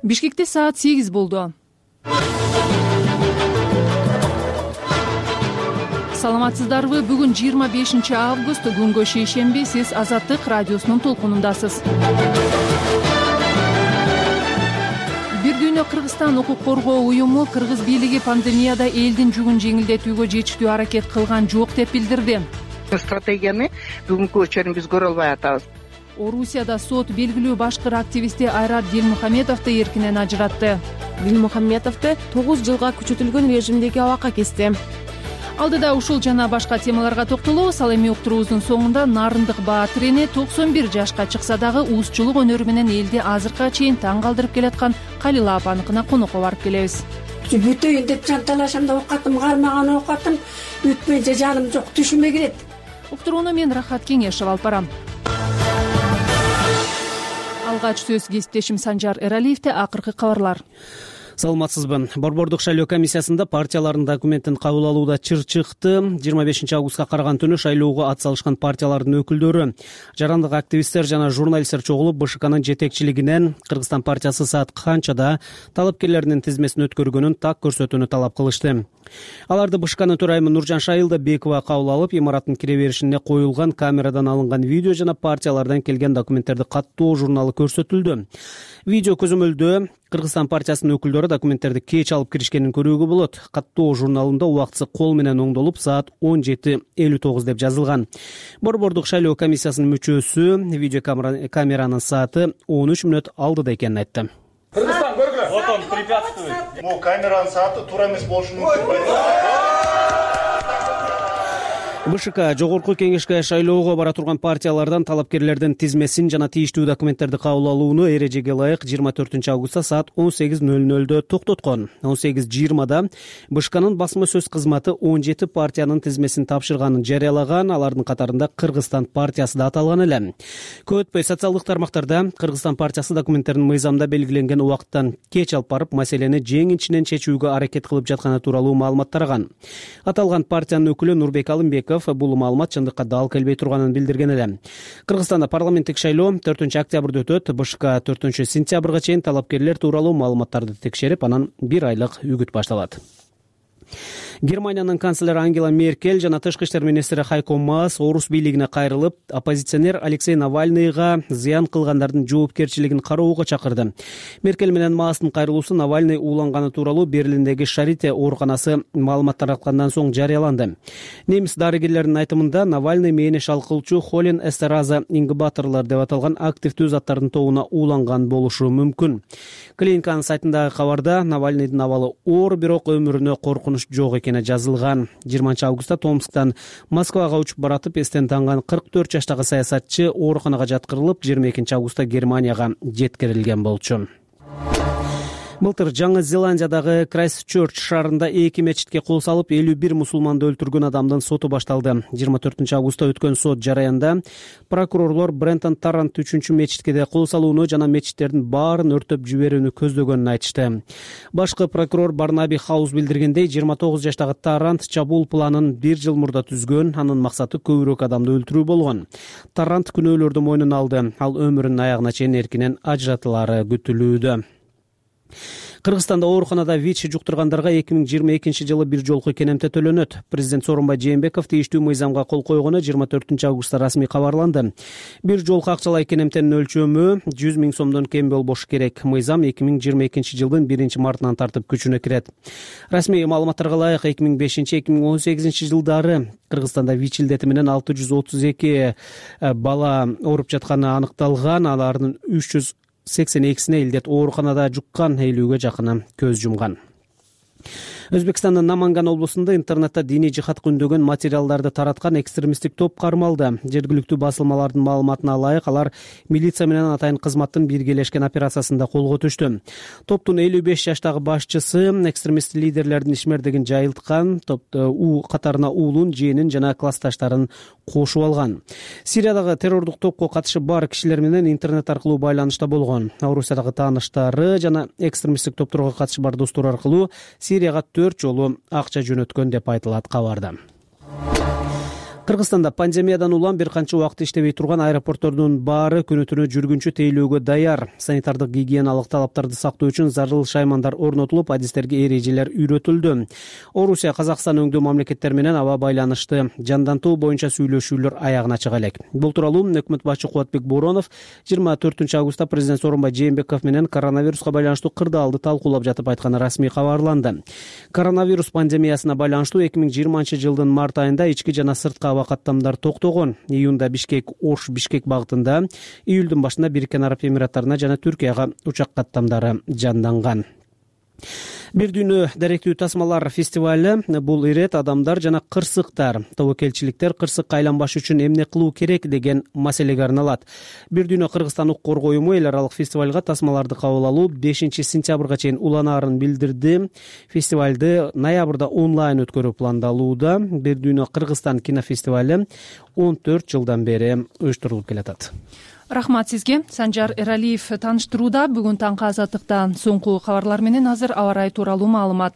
Бишкекте саат 8 болду. Саламатсыздарбы? Бүгүн 25 август, күнгө шейшемби. Сиз Азаттык радиосунун толкунундасыз. Бир дүйнө Кыргызстан укук коргоо уюму кыргыз бийлиги пандемияда элдин жүгүн жеңилдетүүгө жетиштүү аракет кылган жок деп билдирди. Стратегияны бүгүнкү өчөрүн биз көрө албай атабыз. Орусияда сот белгилүү башкыр активисти Айрат Дилмухаметовду эркинен ажыратты. Дилмухаметовду 9 жылга күчөтүлгөн режимдеги абакка кести. Алдыда ушул жана башка темаларга токтолобуз. Ал эми уктуруубуздун соңунда Нарындык Баатыр эне 91 жашка чыкса дагы уузчулук өнөрү менен элди азыркыга чейин таң калтырып келаткан Калила апаныкына конокко барып келебиз. Бүтөйүн деп жанталашам да окаттым, кармаган окаттым, бүтпөйүнчө жаным жок, түшүмө кирет. Уктурууну мен Рахат Кеңешев алып барам. Алгач сөз кесиптешим Санжар Эралиевде. Акыркы кабарлар. Саламатсызбы? Борбордук шайлоо комиссиясында партиялардын документин кабыл алууда чыр чыкты. 25 августка караган түнү шайлоого ат салышкан партиялардын өкүлдөрү, жарандык активисттер жана журналисттер чогулуп БШКнын жетекчилигинен Кыргызстан партиясы саат канчада талапкерлердин тизмесин өткөргөнүн так көрсөтүүнү талап кылышты. Аларды БШКнын төрайымы Нуржан Шайылдабекова кабыл алып, имараттын кире беришине коюлган камерадан алынган видео жана партиялардан келген документтерди каттоо журналы көрсөтүлдү. Видео көзөмөлдө Кыргызстан партиясынын өкүлдөрү документтерди кеч алып киришкенин көрүүгө болот. Каттоо журналында убактысы кол менен оңдолуп саат 17:59 деп жазылган. Борбордук шайлоо комиссиясынын мүчөсү видеокамеранын сааты 13 мүнөт алдыда экенин айтты. Кыргызстан көргүлө. Вот он препятствует. Бул камеранын сааты туура эмес болушу мүмкүн. БШК жогорку кеңешке шайлоого бара турган партиялардан талапкерлердин тизмесин жана тийиштүү документтерди кабыл алууну эрежеге ылайык 24 августта саат 18:00 токтоткон. 18:20 БШКнын басма сөз кызматы 17 партиянын тизмесин тапшырганын жарыялаган. Алардын катарында Кыргызстан партиясы да аталган эле. Көп өтпөй социалдык тармактарда Кыргызстан партиясы документтерин мыйзамда белгиленген убакыттан кеч алып барып, маселени жеңинчинен чечүүгө аракет кылып жатканы тууралуу маалымат тараган. Аталган партиянын өкүлү Нурбек Алымбеков бул маалымат чындыкка дал келбей турганын билдирген эле. Кыргызстанда парламенттик шайлоо 4 октябрда өтөт. БШК 4 сентябрга чейин талапкерлер тууралуу маалыматтарды текшерип, анан 1 айлык үгүт башталат. Германиянын канцлери Ангела Меркель жана тышкы иштер министри Хайко Маас орус бийлигине кайрылып, оппозиционер Алексей Навальныйга зыян кылгандардын жоопкерчилигин кароого чакырды. Меркель менен Маастын кайрылуусу Навальный ууланганы тууралуу Берлиндеги Шарите ооруканасы маалымат тараткандан соң жарыяланды. Немис дарыгерлеринин айтымында Навальный мээни шалкылчу холин эстераза ингибаторлор деп аталган активдүү заттардын тобуна ууланган болушу мүмкүн. Клиниканын сайтындагы кабарда Навальныйдын абалы оор, бирок өмүрүнө коркунуч жок экени жазылган. 20 августта Томсктан Москвага учуп баратып эстен танган 44 жаштагы саясатчы ооруканага жаткырылып, 22 августта Германияга жеткирилген болчу. Былтыр Жаңы Зеландиядагы Крайстчерч шаарында 2 мечитке кол салып, 51 мусулманды өлтүргөн адамдын соту башталды. 24 августта өткөн сот жараянда прокурорлор Брентон Тарант 3 мечитке кол салууну жана мечиттердин баарын өртөп жиберүүнү көздөгөнүн айтышты. Башкы прокурор Барнаби Хаус билдиргендей, 29 жаштагы Тарант чабуул планын 1 жыл мурда түзгөн, анын максаты көбүрөөк адамды өлтүрүү болгон. Тарант күнөөлөрдү мойнуна алды. Ал өмүрүнүн аягына чейин эркинен ажыратылары күтүлүүдө. Кыргызстанда ооруканада ВИЧ жуктургандарга 2022 жылы бир жолку кенемте төлөнөт. Президент Сооронбай Жээнбеков тийиштүү мыйзамга кол койгону 24 августта расмий кабарланды. Бир жолку акчалай кенемтенин өлчөмү 100 000 сомдон кем болбошу керек. Мыйзам 2022 жылдын 1 мартынан тартып күчүнө кирет. Расмий маалыматтарга ылайык 2005-2018 жылдары Кыргызстанда ВИЧ илдети менен 632 бала ооруп жатканы аныкталган. Алардын 382-сине илдет ооруканада жуккан, 50-ге жакыны көз жумган. Өзбекстандын Наманган облусунда интернетте диний жихадка үндөгөн материалдарды тараткан экстремисттик топ кармалды. Жергиликтүү басылмалардын маалыматына ылайык, алар милиция менен атайын кызматтын биргелешкен операциясында колго түштү. Топтун 55 жаштагы башчысы экстремист лидерлердин ишмердигин жайылткан, топту катарына уулун, жээнин жана классташтарын кошуп алган. Сириядагы террордук топко катышы бар кишилер менен интернет аркылуу байланышта болгон. Орусиядагы тааныштары жана экстремисттик топторго катышы бар достор аркылуу Сирияга 4 жолу акча жөнөткөн деп айтылат кабарда. Кыргызстанда пандемиядан улам бир канча убакыт иштебей турган аэропорттордун баары күнү түнү жүргүнчү тейлөөгө даяр. Санитардык гигиеналык талаптарды сактоо үчүн зарыл шаймандар орнотулуп, адистерге эрежелер үйрөтүлдү. Орусия, Казакстан өңдүү мамлекеттер менен аба байланышты жандантуу боюнча сүйлөшүүлөр аягына чыга элек. Бул тууралуу өкмөт башчы Кубатбек Боронов 24 августта президент Сооронбай Жээнбеков менен коронавируска байланыштуу кырдаалды талкуулап жатып айтканы расмий кабарланды. Коронавирус пандемиясына байланыштуу 2020 жылдын март айында ички жана сырткы аба каттамдар токтогон. Июнда Бишкек багытында, июлдун башында Бириккен Араб Эмираттарына жана Түркияга учак каттамдары жанданган. Бир дүйнө даректүү тасмалар фестивалы бул ирет адамдар жана кырсыктар, тобокелчиликтер кырсыкка айланбаш үчүн эмне кылуу керек деген маселеге арналат. Бир дүйнө Кыргызстан укук коргоо уюму эл аралык фестивалга тасмаларды кабыл алуу 5 сентябрга чейин уланаарын билдирди. Фестивалды ноябрда онлайн өткөрүү пландалууда. Бир дүйнө Кыргызстан кинофестивалы 14 жылдан бери уюштурулуп келатат. Рахмат сизге. Санжар Эралиев тааныштырууда. Бүгүн таңкы азаттыктан соңку кабарлар менен азыр аба ырайы тууралуу маалымат.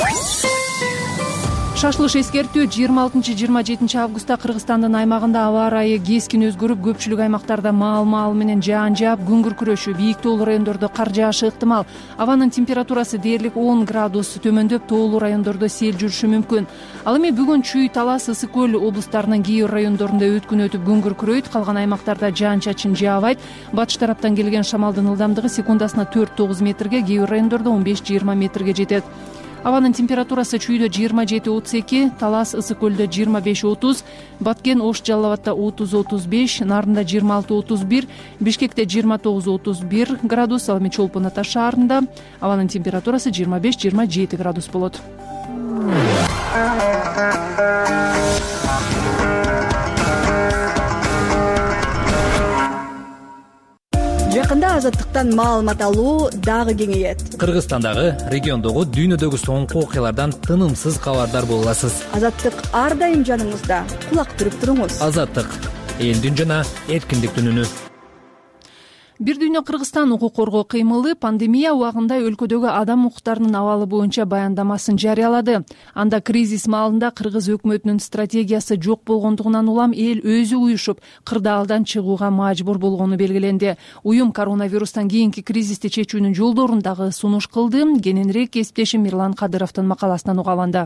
Шашылыш эскертүү 26-27 августта Кыргызстандын аймагында аба ырайы кескин өзгөрүп, көпчүлүк аймактарда маал менен жаан жаап, күн күркүрөшү, бийик тоолуу райондордо кар жаашы ыктымал. Абанын температурасы дээрлик 10 градус төмөндөп, тоолуу райондордо сел жүрүшү мүмкүн. Ал эми бүгүн Чүй, Талас, Ысык көл облустарынын кээ бир райондорунда өткүн өтүп, күн күркүрөйт, калган аймактарда жаан чачын жаабайт. Батыш тараптан келген шамалдын ылдамдыгы секундасына 4-9 метрге, кээ бир райондордо 15-20 метрге жетет. Абанын температурасы Чүйдө 27-32, Талас, Ысык көлдө 25-30, Баткен, Ош, Жалал Абадта 30-35, Нарында 26-31, Бишкекте 29-31 градус, ал эми Чолпон Ата шаарында абанын температурасы 25-27 градус болот. Жакында азаттыктан маалымат алуу дагы кеңейет. Кыргызстандагы, региондогу, дүйнөдөгү соңку окуялардан тынымсыз кабардар боло аласыз. Азаттык ар дайым жаныңызда. Кулак түрүп туруңуз. Азаттык элдин жана эркиндиктин үнү. Бир дүйнө Кыргызстан укук коргоо кыймылы пандемия убагында өлкөдөгү адам укуктарынын абалы боюнча баяндамасын жарыялады. Анда кризис маалында кыргыз өкмөтүнүн стратегиясы жок болгондугунан улам эл өзү уюшуп, кырдаалдан чыгууга мажбур болгону белгиленди. Уюм коронавирустан кийинки кризисти чечүүнүн жолдорун дагы сунуш кылды. Кененирээк кесиптешим Мирлан Кадыровдун макаласынан уга алганда.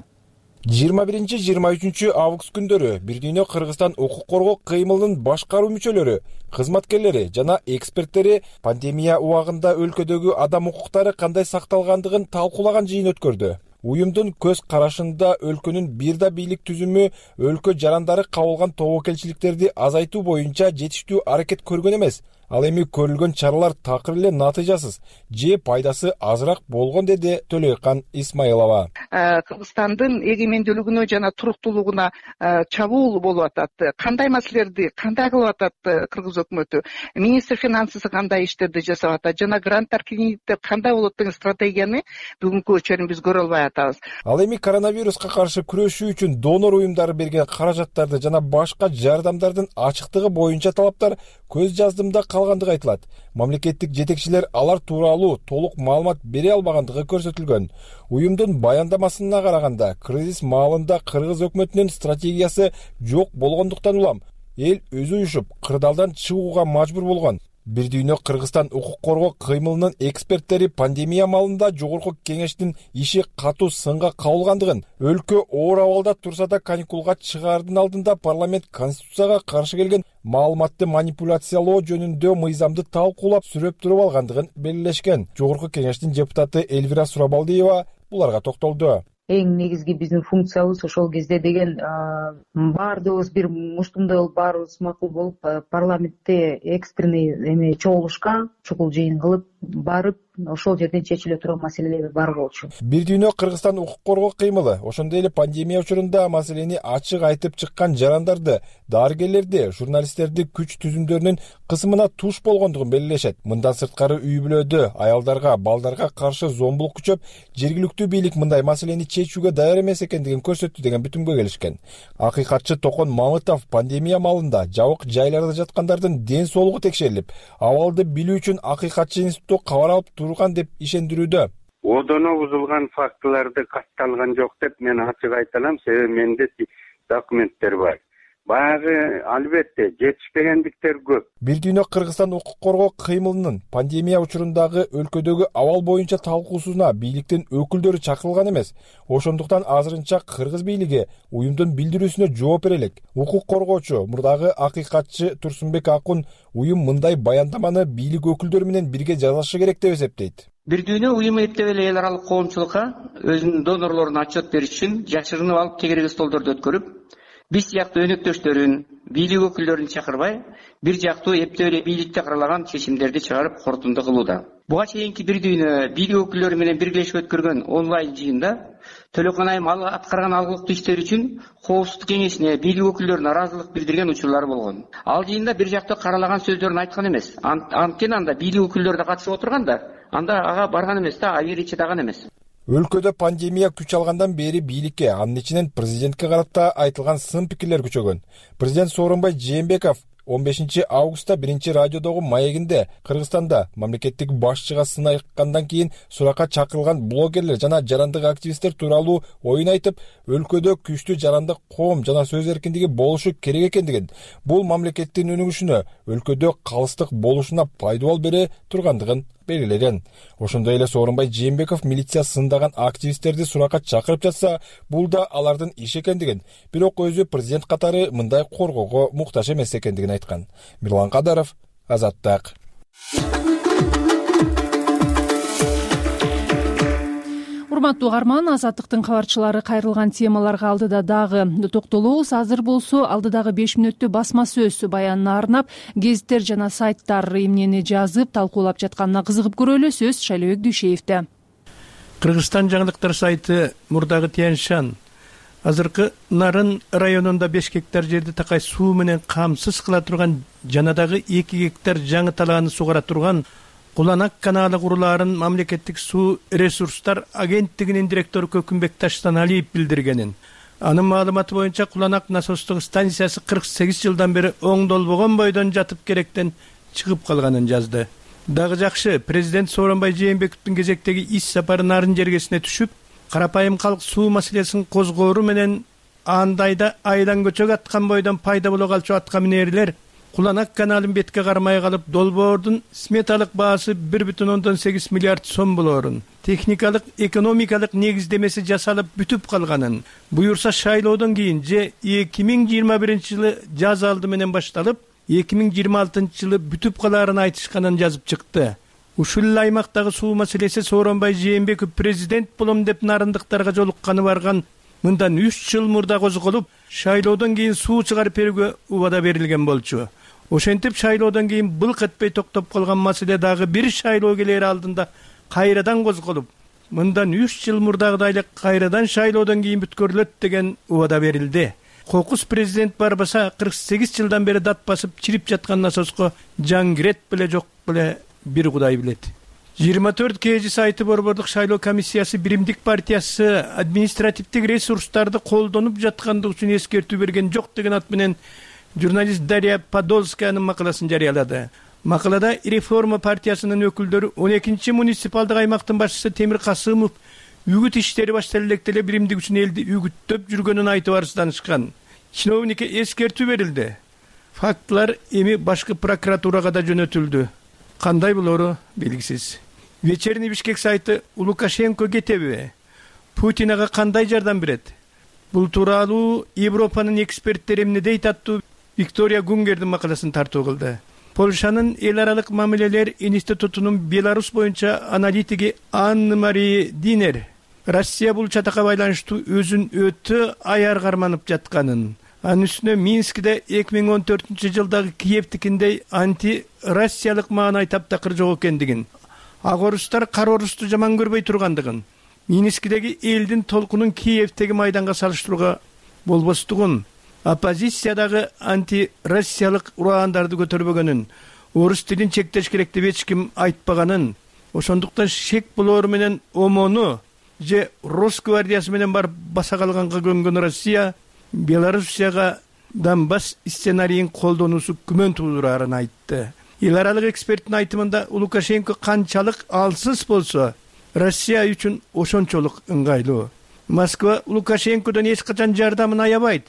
21-23 август күндөрү Бир дүйнө Кыргызстан укук коргоо кыймылынын башкаруу мүчөлөрү, кызматкерлери жана эксперттери пандемия убагында өлкөдөгү адам укуктары кандай сакталгандыгын талкуулаган жыйын өткөрдү. Уюмдун көз карашында өлкөнүн бир да бийлик түзүмү өлкө жарандары кабылган тобокелчиликтерди азайтуу боюнча жетиштүү аракет көргөн эмес. Ал эми көрүлгөн чаралар такыр эле натыйжасыз же пайдасы азыраак болгон, деди Төлөйкан Исмаилова. Кыргызстандын эгемендүүлүгүнө жана туруктуулугуна чабуул болуп атат. Кандай маселелерди кандай кылып атат кыргыз өкмөтү? Министр финансысы кандай иштерди жасап атат жана гранттар, кредиттер кандай болот деген стратегияны бүгүнкү өчөрүн биз көрө албай атабыз. Ал эми коронавируска каршы күрөшүү үчүн донор уюмдары берген каражаттарды жана башка жардамдардын ачыктыгы боюнча талаптар көз жаздымда калгандыгы айтылат. Мамлекеттик жетекчилер алар тууралуу толук маалымат бере албагандыгы көрсөтүлгөн. Уюмдун баяндамасына караганда, кризис маалында кыргыз өкмөтүнүн стратегиясы жок болгондуктан улам эл өзү уюшуп, кырдаалдан чыгууга мажбур болгон. Бир дүйнө Кыргызстан укук коргоо кыймылынын эксперттери пандемия маалында жогорку кеңештин иши катуу сынга кабылгандыгын, өлкө оор абалда турса да каникулга чыгаардын алдында парламент конституцияга каршы келген маалыматты манипуляциялоо жөнүндө мыйзамды талкуулап сүрөп туруп алгандыгын белгилешкен. Жогорку кеңештин депутаты Эльвира Сурабалдиева буларга токтолду. Эң негизги биздин функциябыз ошол кезде деген баардыгыбыз бир муштумдай болуп, баарыбыз макул болуп, парламентте экстренный чогулушка, чукул жыйын кылып барып, ошол жерден чечиле турган маселелер бар болчу. Бир дүйнө Кыргызстан укук коргоо кыймылы ошондой эле пандемия учурунда маселени ачык айтып чыккан жарандарды, дарыгерлерди, журналисттерди күч түзүмдөрүнүн кысымына туш болгондугун белгилешет. Мындан сырткары үй бүлөдө аялдарга, балдарга каршы зомбулук күчөп, жергиликтүү бийлик мындай маселени чечүүгө даяр эмес экендигин көрсөттү деген бүтүмгө келишкен. Акыйкатчы Токон Мамытов пандемия маалында жабык жайларда жаткандардын ден соолугу текшерилип, абалды билүү үчүн акыйкатчы институту кабар алып турган деп ишендирүүдө. Одоно бузулган фактыларды катталган жок деп мен ачык айта алам, себеби менде документтер бар. Баягы албетте жетишпегендиктер көп. Бир дүйнө Кыргызстан укук коргоо кыймылынын пандемия учурундагы өлкөдөгү абал боюнча талкуусуна бийликтин өкүлдөрү чакырылган эмес. Ошондуктан азырынча кыргыз бийлиги уюмдун билдирүүсүнө жооп бере элек. Укук коргоочу, мурдагы акыйкатчы Турсунбек Акун уюм мындай баяндаманы бийлик өкүлдөрү менен бирге жазышы керек деп эсептейт. Бир дүйнө уюму эптеп эле эл аралык коомчулукка өзүнүн донорлоруна отчет бериш үчүн жашырынып алып тегереги столдорду өткөрүп, биз сыяктуу өнөктөштөрүн, бийлик өкүлдөрүн чакырбай, бир жактуу эптеп эле бийликте каралаган чечимдерди чыгарып корутунду кылууда. Буга чейинки бир дүйнө бийлик өкүлдөрү менен биргелешип өткөргөн онлайн жыйында Төлөкөн Айым аткарган алгылыктуу иштер үчүн Коопсуздук кеңешине бийлик өкүлдөрүнө ыраазылык билдирген учурлар болгон. Ал жыйында бир жактуу каралаган сөздөрүн айткан эмес. Анткени анда бийлик өкүлдөрү да катышып отурган да, анда ага барган эмес да, айыр чыдаган эмес. Өлкөдө пандемия күч алгандан бери бийликке, анын ичинен президентке карата айтылган сын пикирлер күчөгөн. Президент Сооронбай Жээнбеков 15 августта 1 радиодогу маегинде Кыргызстанда мамлекеттик башчыга сын айткандан кийин суракка чакырылган блогерлер жана жарандык активисттер тууралуу оюн айтып, өлкөдө күчтүү жарандык коом жана сөз эркиндиги болушу керек экендигин, бул мамлекеттин өнүгүшүнө, өлкөдө калыстык болушуна пайдабол бере тургандыгын белгилеген. Ошондой эле Сооронбай Жээнбеков милиция сындаган активисттерди суракка чакырып жатса, бул да алардын иши экендигин, бирок өзү президент катары мындай коргоого муктаж эмес экендигин айткан. Мирлан Кадаров, Азаттык. Урматтуу угарман, Азаттыктын кабарчылары кайрылган темаларга алдыда дагы токтолобуз. Азыр болсо алдыдагы 5 мүнөттүү басма сөз баянына арнап, гезиттер жана сайттар эмнени жазып, талкуулап жатканына кызыгып көрөлү. Сөз Шайлообек Дүйшеевде. Кыргызстан жаңылыктар сайты мурдагы Тянь-Шань азыркы Нарын районунда 5 гектар жерди такай суу менен камсыз кыла турган жана дагы 2 гектар жаңы талааны сугара турган Куланак каналы курулаарын мамлекеттик суу ресурстар агенттигинин директору Көкүмбек Таштаналиев билдиргенин. Анын маалыматы боюнча Куланак насостук станциясы 48 жылдан бери оңдолбогон бойдон жатып керектен чыгып калганын жазды. Дагы жакшы, президент Сооронбай Жээнбековдун кезектеги иш сапары Нарын жергесине түшүп, карапайым калк суу маселесин козгоору менен андайда айдан көчөк аткан бойдон пайда боло калчу атка минерлер Куланак каналын бетке кармай калып, долбоордун сметалык баасы 1,8 миллиард сом болорун, техникалык, экономикалык негиздемеси жасалып бүтүп калганын, буюрса шайлоодон кийин же 2021 жылы жаз алды менен башталып, 2026 жылы бүтүп калаарын айтышканын жазып чыкты. Ушул аймактагы суу маселеси Сооронбай Жээнбеков президент болом деп нарындыктарга жолукканы барган мындан 3 жыл мурда козголуп, шайлоодон кийин суу чыгарып берүүгө убада берилген болчу. Ошентип шайлоодон кийин былк этпей токтоп калган маселе дагы бир шайлоо келери алдында кайрадан козголуп, мындан 3 жыл мурдагыдай эле кайрадан шайлоодон кийин бүткөрүлөт деген убада берилди. Кокус президент барбаса 48 жылдан бери дат басып чирип жаткан насоско жан кирет беле жок беле бир Кудай билет. 24 КЖ сайты борбордук шайлоо комиссиясы Биримдик партиясы административдик ресурстарды колдонуп жаткандыгы үчүн эскертүү берген жок деген ат менен журналист Дарья Подольскаянын макаласын жарыялады. Макалада Реформа партиясынын өкүлдөрү 12-чи муниципалдык аймактын башчысы Темир Касымов үгүт иштери башталып электеле биримдик үчүн элди үгүттөп жүргөнүн айтып арызданышкан. Чиновникке эскертүү берилди. Фактылар эми башкы прокуратурага да жөнөтүлдү. Кандай болору белгисиз. Вечерний Бишкек сайты Лукашенко кетеби? Путинага кандай жардам берет? Бул тууралуу Европанын эксперттери эмне дейт аттуу Виктория Гунгердин макаласын тартуу кылды. Польшанын эл аралык мамилелер институтунун Беларусь боюнча аналитиги Анна Мария Динер Россия бул чатакка байланыштуу өзүн өтө аяр карманып жатканын, анын үстүнө Минскиде 2014 жылдагы Киевтикиндей анти-россиялык маанай таптакыр жок экендигин, ак орустар кара орусту жаман көрбөй тургандыгын, Минскидеги элдин толкунун Киевтеги майданга салыштырууга болбостугун, оппозициядагы анти-россиялык ураандарды көтөрбөгөнүн, орус тилин чектеш керек деп эч ким айтпаганын, ошондуктан шек болоору менен ОМОНу же Росгвардиясы менен барып баса калганга көнгөн Россия Белоруссияга Донбасс сценарийин колдонуусу күмөн туудурарын айтты. Эл аралык эксперттин айтымында Лукашенко канчалык алсыз болсо, Россия үчүн ошончолук ыңгайлуу. Москва Лукашенкодон эч качан жардамын аябайт.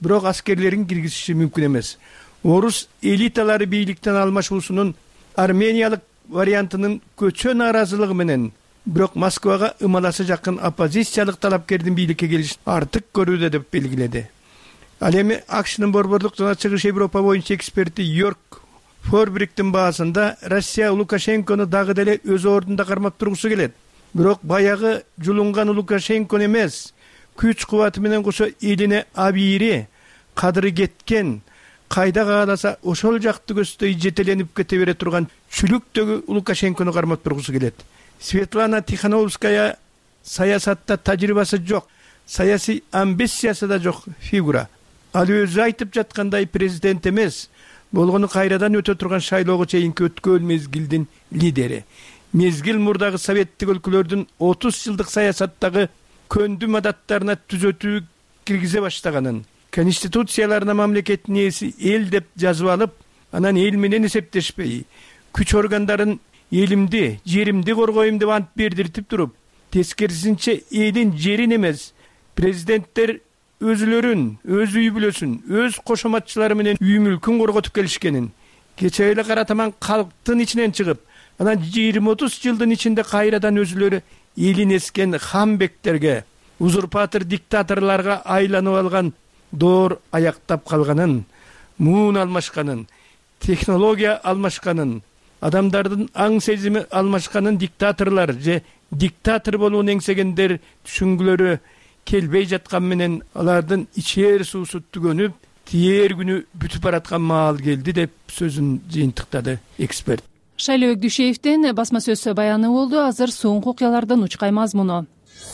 бирок аскерлерин киргизиши мүмкүн эмес. Орус элиталары бийликтен алмашуусунун армениялык вариантынын көчө нааразылыгы менен бирок Москвага ымаласы жакын оппозициялык талапкердин бийликке келишин артык көрүүдө деп белгиледи. Ал эми АКШнын борборлук жана Чыгыш Европа боюнча эксперти Йорк Форбриктин баасында Россия Лукашенкону дагы деле өз ордунда кармап тургусу келет. Бирок баягы жулунган Лукашенкону эмес, күч кубаты менен кошо элине абийири, кадыры кеткен, кайда кааласа ошол жакты көздөй жетеленип кете бере турган чүлүктөгү Лукашенкону кармап тургусу келет. Светлана Тихановская саясатта тажрыйбасы жок, саясий амбициясы да жок фигура. Ал өзү айтып жаткандай президент эмес, болгону кайрадан өтө турган шайлоого чейинки өткөл мезгилдин лидери. Мезгил мурдагы советтик өлкөлөрдүн 30 жылдык саясаттагы көндүм адаттарына түзөтүү киргизе баштаганын, конституцияларына мамлекеттин ээси эл деп жазып алып, анан эл менен эсептешпей, күч органдарын элимди, жеримди коргойм деп ант бердиртип туруп, тескерисинче элин жерин эмес, президенттер өзүлөрүн, өз үй бүлөсүн, өз кошоматчылары менен үй мүлкүн корготуп келишкенин, кече эле кара таман калктын ичинен чыгып, анан 20-30 жылдын ичинде кайрадан өзүлөрү элин эскен хамбектерге, узурпатор диктаторлорго айланып алган доор аяктап калганын, муун алмашканын, технология алмашканын, адамдардын аң сезими алмашканын диктаторлор же диктатор болууну эңсегендер түшүнгүлөрү келбей жаткан менен алардын ичер суусу түгөнүп, тиер күнү бүтүп бараткан маал келди деп сөзүн жыйынтыктады эксперт. Шайлообек Дүйшеевдин басма сөз баяны болду. Азыр соңку окуялардын учкай мазмуну.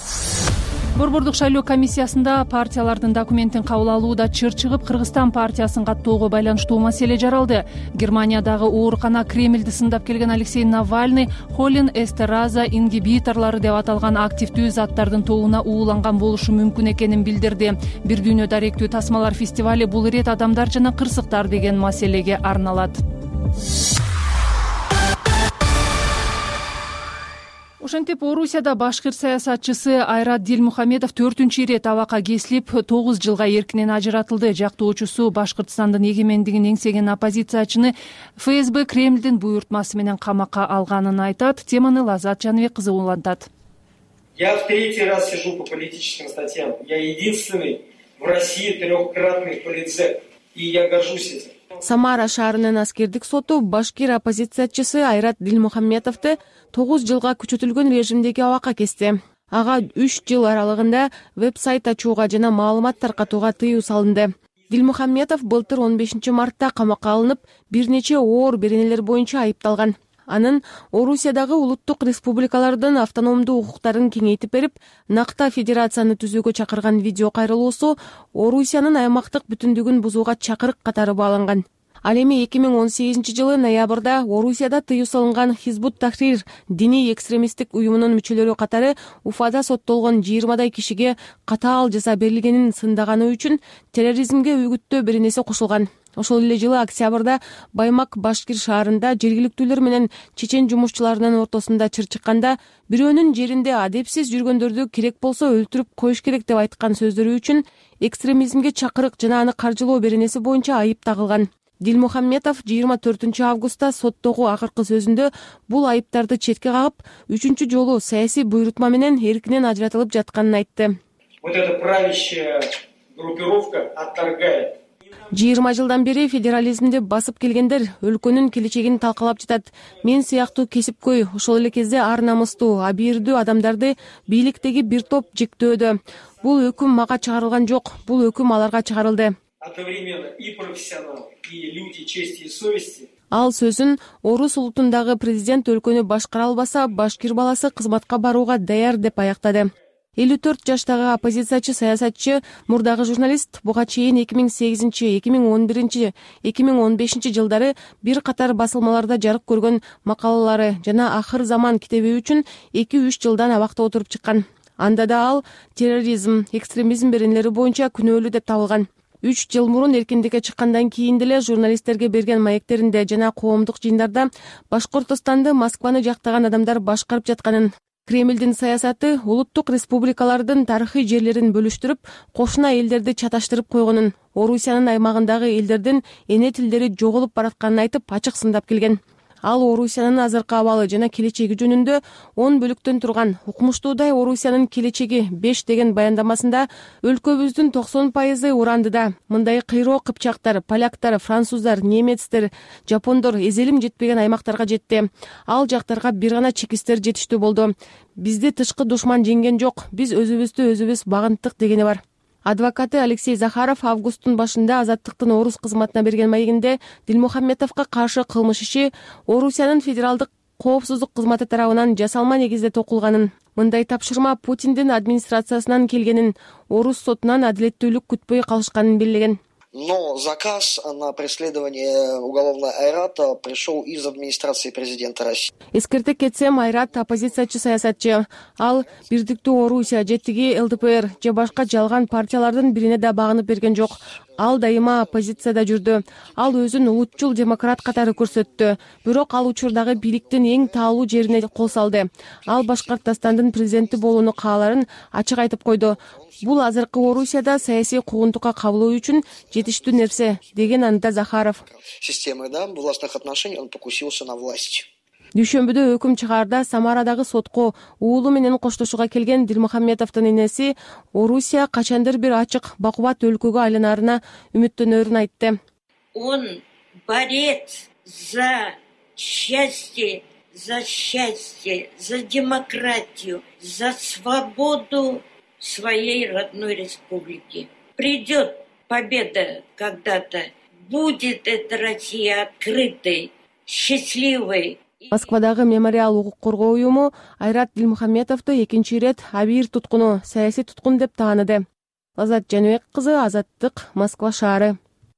Борбордук шайлоо комиссиясында партиялардын документин кабыл алууда чыр чыгып, Кыргызстан партиясын каттоого байланыштуу маселе жаралды. Германиядагы оорукана Кремльди сындап келген Алексей Навальный холин эстераза ингибиторлору деп аталган активдүү заттардын тобуна ууланган болушу мүмкүн экенин билдирди. Бир дүйнө даректүү тасмалар фестивали бул ирет адамдар жана кырсыктар деген маселеге арналат. Ошентип, Орусияда башкыр саясатчысы Айрат Дилмухамедов 4-чү ирет абакка кесилип, 9 жылга эркинен ажыратылды. Жактоочусу Башкыртстандын эгемендигин эңсеген оппозициячыны ФСБ Кремльдин буйртмасы менен камакка алганын айтат. Теманы Лазат Жаныбек кызы улантат. Я в 3-й раз сижу по политическим статьям. Я единственный в России 3-кратный политзек. И я горжусь этим. Самара шаарынын аскердик соту башкир оппозициячысы Айрат Дилмухамедовду 9 жылга күчөтүлгөн режимдеги абакка кести. Ага 3 жыл аралыгында веб-сайт ачууга жана маалымат таркатууга тыюу салынды. Дилмухамедов былтыр 15 мартта камакка алынып, бир нече оор беренелер боюнча айыпталган. Анын Орусиядагы улуттук республикалардын автономдуу укуктарын кеңейтип берип, накта федерацияны түзүүгө чакырган видео кайрылуусу Орусиянын аймактык бүтүндүгүн бузууга чакырык катары бааланган. Ал эми 2018 жылы ноябрда Орусияда тыюу салынган Хизбут Тахрир диний экстремисттик уюмунун мүчөлөрү катары Уфада соттолгон 20дай кишиге катаал жаза берилгенин сындаганы үчүн терроризмге үгүттөө беренеси кошулган. Ошол эле жылы октябрда Баймак Башкир шаарында жергиликтүүлөр менен чечен жумушчуларынын ортосунда чыр чыкканда бирөөнүн жеринде адепсиз жүргөндөрдү керек болсо өлтүрүп коюш керек деп айткан сөздөрү үчүн экстремизмге чакырык жана аны каржылоо беренеси боюнча айып тагылган. Дилмухамедов 24 августта соттогу акыркы сөзүндө бул айыптарды четке кагып, 3-чү жолу саясий буйрутма менен эркинен ажыратылып жатканын айтты. Вот эта правящая группировка отторгает. 20 жылдан бери федерализмди басып келгендер өлкөнүн келечегин талкалап жатат. Мен сыяктуу кесипкөй, ошол эле кезде ар намыстуу, абийирдүү адамдарды бийликтеги бир топ жектөөдө. Бул өкүм мага чыгарылган жок, бул өкүм аларга чыгарылды. Одновременно и профессионал, и люди чести и совести. Ал сөзүн Орус улутундагы президент өлкөнү башкара албаса, башкир баласы кызматка барууга даяр деп аяктады. 54 жаштагы оппозициячы саясатчы, мурдагы журналист буга чейин 2008, 2011, 2015 жылдары бир катар басылмаларда жарык көргөн макалалары жана Ахыр заман китеби үчүн 2-3 жылдан абакта отуруп чыккан. Анда да ал терроризм, экстремизм беренелери боюнча күнөөлүү деп табылган. 3 жыл мурун эркиндикке чыккандан кийин деле журналисттерге берген маектеринде жана коомдук жыйындарда Башкортостанды, Москваны жактаган адамдар башкарып жатканын, Кремлдин саясаты улуттук республикалардын тарыхый жерлерин бөлүштүрүп, кошуна элдерди чаташтырып койгонун, Орусиянын аймагындагы элдердин эне тилдери жоголуп баратканын айтып, ачык сындап келген. Ал Орусиянын азыркы абалы жана келечеги жөнүндө 10 бөлүктөн турган Укмуштуудай Орусиянын келечеги 5 деген баяндамасында өлкөбүздүн 90% урандыда. Мындай кыйроо кыпчактар, поляктар, француздар, немецтер, жапондор эзелим жетпеген аймактарга жетти. Ал жактарга бир гана чекистер жетиштүү болду. Бизди тышкы душман жеңген жок, биз өзүбүздү өзүбүз багынттык дегени бар. Адвокаты Алексей Захаров августтун башында Азаттыктын Орус кызматына берген маегинде Дилмухамметовго каршы кылмыш иши Орусиянын федералдык коопсуздук кызматы тарабынан жасалма негизде токулганын, мындай тапшырма Путиндин администрациясынан келгенин, Орус сотунан адилеттүүлүк күтпөй калышканын белгилеген. Но заказ на преследование уголовного Айрата пришел из администрации президента России. Эскерте кетсем, Айрат оппозициячы саясатчы. Ал Бирдиктүү Орусия, жетиги ЛДПР же башка жалган партиялардын бирине да багынып берген жок. Ал дайыма оппозицияда жүрдү. Ал өзүн улутчул демократ катары көрсөттү. Бирок ал учурдагы бийликтин эң таалуу жерине кол салды. Ал Башкортостандын президенти болууну кааларын ачык айтып койду. Бул азыркы Орусияда саясий куугунтукка кабылуу үчүн жетиштүү нерсе, деген анда Захаров. Системы, да, властных отношений, он покусился на власть. Дүйшөмбүдө өкүм чыгаарда Самарадагы сотко уулу менен коштошууга келген Дилмухамметовдун энеси Орусия качандыр бир ачык, бакубат өлкөгө айланаарына үмүттөнөрүн айтты. Он борец за счастье, за демократию, за свободу своей родной республики. Придет победа когда-то, будет эта Россия открытой, счастливой. Москвадагы мемориал укук коргоо уюму Айрат Дилмухамметовду экинчи ирет абийир туткуну, саясий туткун деп тааныды. Азат Жаныбек кызы, Азаттык, Москва шаары.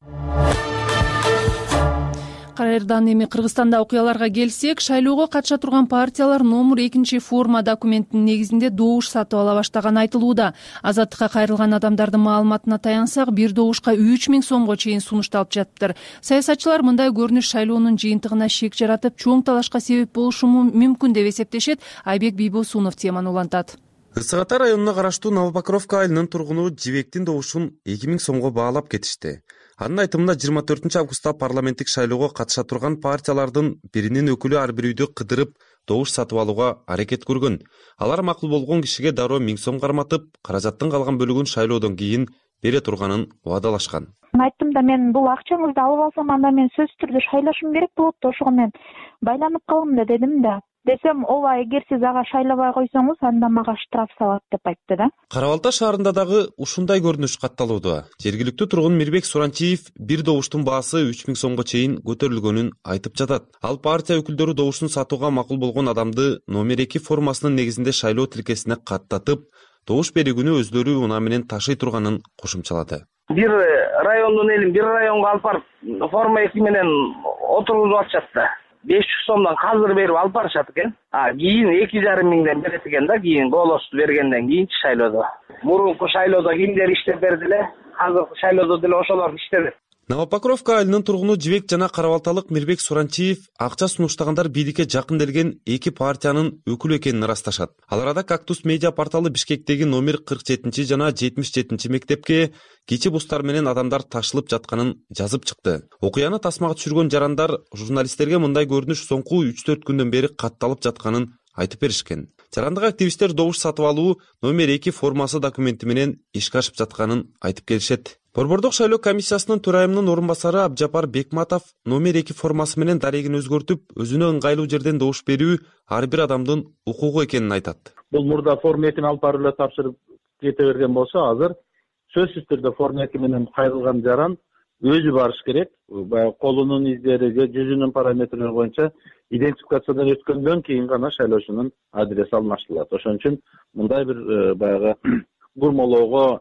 Кайрадан эми Кыргызстанда окуяларга келсек, шайлоого катыша турган партиялар номер 2 форма документинин негизинде добуш сатып ала баштаганы айтылууда. Азаттыкка кайрылган адамдардын маалыматына таянсак, бир добушка 3000 сомго чейин сунушталып жатыптыр. Саясатчылар мындай көрүнүш шайлоонун жыйынтыгына шек жаратып, чоң талашка себеп болушу мүмкүн деп эсептешет. Айбек Бийбосунов теманы улантат. Ысык Ата районуна караштуу Новопокровка айылынын тургуну Жибектин добушун 2000 сомго баалап кетишти. Анын айтымында 24 августта парламенттик шайлоого катыша турган партиялардын биринин өкүлү ар бир үйдү кыдырып добуш сатып алууга аракет көргөн. Алар макул болгон кишиге дароо 1000 сом карматып, каражаттын калган бөлүгүн шайлоодон кийин бере турганын убадалашкан. Айттым да, мен бул акчаңызды алып алсам, анда мен сөзсүз түрдө шайлашым керек болот да, ошого мен байланып калам да дедим да. Десем, ооба, эгер сиз ага шайлабай койсоңуз, анда мага штраф салат деп айтты да. Кара Балта шаарында дагы ушундай көрүнүш катталууда. Жергиликтүү тургун Мирбек Суранчиев бир добуштун баасы 3000 сомго чейин көтөрүлгөнүн айтып жатат. Ал партия өкүлдөрү добушун сатууга макул болгон адамды номер 2 формасынын негизинде шайлоо тилкесине каттатып, добуш берүүгүнү өздөрү унаа менен ташый турганын кошумчалады. Бир райондун элин бир районго алып барып, форма 2 менен отургузуп атышат да. 500 сомдон казыр берип алып барышат экен. Кийин 2,5 миңден берет экен да, кийин голосду бергенден кийин шайлоодо. Мурунку шайлоодо кимдер иштеп берди эле, азыркы шайлоодо деле ошолор иштебет. Новопокровка айылынын тургуну Жибек жана Кара Балталык Мирбек Суранчиев акча сунуштагандар бийликке жакын келген 2 партиянын өкүлү экенин ырасташат. Ал арада Кактус медиа порталы Бишкектеги номер 47 жана 77 мектепке кичи бустар менен адамдар ташылып жатканын жазып чыкты. Окуяны тасмага түшүргөн жарандар журналисттерге мындай көрүнүш соңку 3-4 күндөн бери катталып жатканын айтып беришкен. Жарандык активисттер добуш сатып алуу номер 2 формасы документи менен ишке ашып жатканын айтып келишет. Борбордук шайлоо комиссиясынын төрайымынын орун басары Абжапар Бекматов номер 2 формасы менен дарегин өзгөртүп, өзүнө ыңгайлуу жерден добуш берүү ар бир адамдын укугу экенин айтат. Бул мурда форма 2 алып барып эле тапшырып кете берген болсо, азыр сөзсүз түрдө форма 2 менен кайрылган жаран өзү барыш керек. Баягы колунун издери же жүзүнүн параметрлери боюнча идентификациядан өткөндөн кийин гана шайлоочунун адреси алмаштырылат. Ошон үчүн мындай бир баягы бурмалоого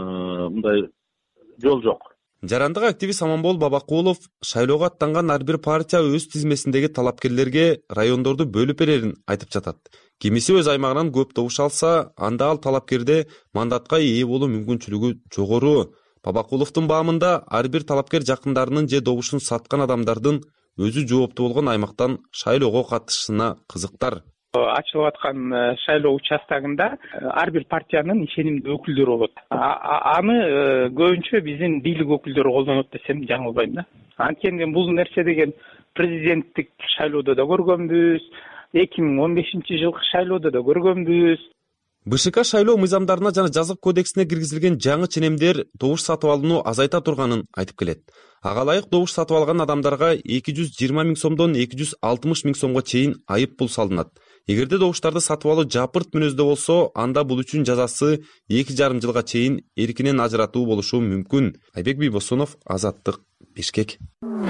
мындай жол жок. Жарандык активист Аманбол Бабакулов шайлоого аттанган ар бир партия өз тизмесиндеги талапкерлерге райондорду бөлүп берерин айтып жатат. Кимиси өз аймагынан көп добуш алса, анда ал талапкерде мандатка ээ болуу мүмкүнчүлүгү жогору. Бабакуловдун баамында ар бир талапкер жакындарынын же добушун саткан адамдардын өзү жооптуу болгон аймактан шайлоого катышышына кызыктар. ачылып аткан шайлоо участогунда ар бир партиянын ишенимдүү өкүлдөрү болот. Аны көбүнчө биздин бийлик өкүлдөрү колдонот десем жаңылбайм да. Анткени бул нерсе деген президенттик шайлоодо да көргөнбүз, 2015 жылкы шайлоодо да көргөнбүз. БШК шайлоо мыйзамдарына жана жазык кодексине киргизилген жаңы ченемдер добуш сатып алууну азайта турганын айтып келет. Ага ылайык добуш сатып алган адамдарга 220 000 сомдон 260 000 сомго чейин айып пул салынат. Эгерде добуштарды сатып алуу жапырт мүнөздө болсо, анда бул үчүн жазасы 2,5 жылга чейин эркинен ажыратуу болушу мүмкүн. Айбек Бийбосунов, Азаттык, Бишкек.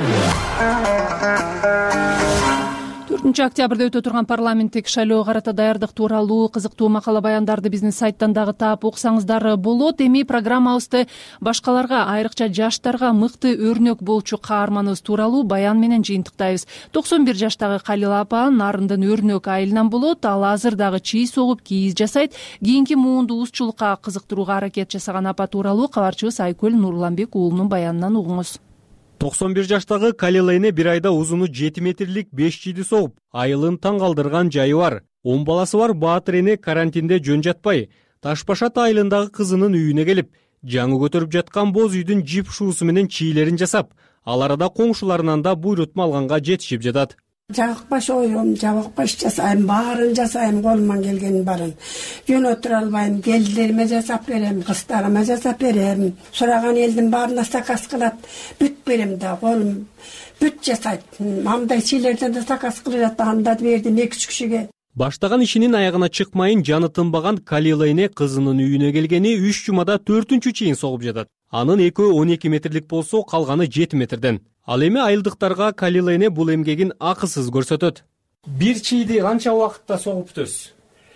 4 октябрда өтө турган парламенттик шайлоого карата даярдык тууралуу кызыктуу макала баяндарды биздин сайттан дагы таап окусаңыздар болот. Эми программабызды башкаларга, айрыкча жаштарга мыкты өрнөк болчу каарманыбыз тууралуу баян менен жыйынтыктайбыз. 91 жаштагы Калила апа Нарындын өрнөк айылынан болот. Ал азыр дагы чий согуп кийиз жасайт. Кийинки муунду узчулукка кызыктырууга аракет жасаган апа тууралуу кабарчыбыз Айкөл Нурланбек уулунун баянынан угуңуз. 91 жаштагы Калила эне бир айда узуну 7 метрлик 5 чийди согуп, айылын таң калтырган жайы бар. 10 баласы бар Баатыр эне карантинде жөн жатпай, Ташбашат айылындагы кызынын үйүнө келип, жаңы көтөрүп жаткан боз үйдүн жип шуусу менен чийлерин жасап, ал арада коңшуларынан да буйрутма алганга жетишип жатат. Жабыкпаш оюм, жабыкпаш жасайм, баарын жасайм, колуман келгенин баарын. Жөн отура албайм, келдилериме жасап берем, кыздарыма жасап берем. Сураган элдин баарына заказ кылат, бүт берем да, колум бүт жасайт. Мамдай чийлерден да заказ кылат, анда бердим 2-3 кишиге. Баштаган ишинин аягына чыкмайын жаны тынбаган Калила эне кызынын үйүнө келгени 3 жумада 4-чү чейин согуп жатат. Анын экөө 12 метрлик болсо, калганы 7 метрден. Ал эми айылдыктарга Калила эне бул эмгегин акысыз көрсөтөт. Бир чийди канча убакытта согуп бүтөсүз?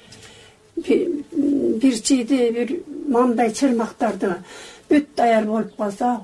Бир чийди, бир мамдай чырмактарды бүт даяр болуп калса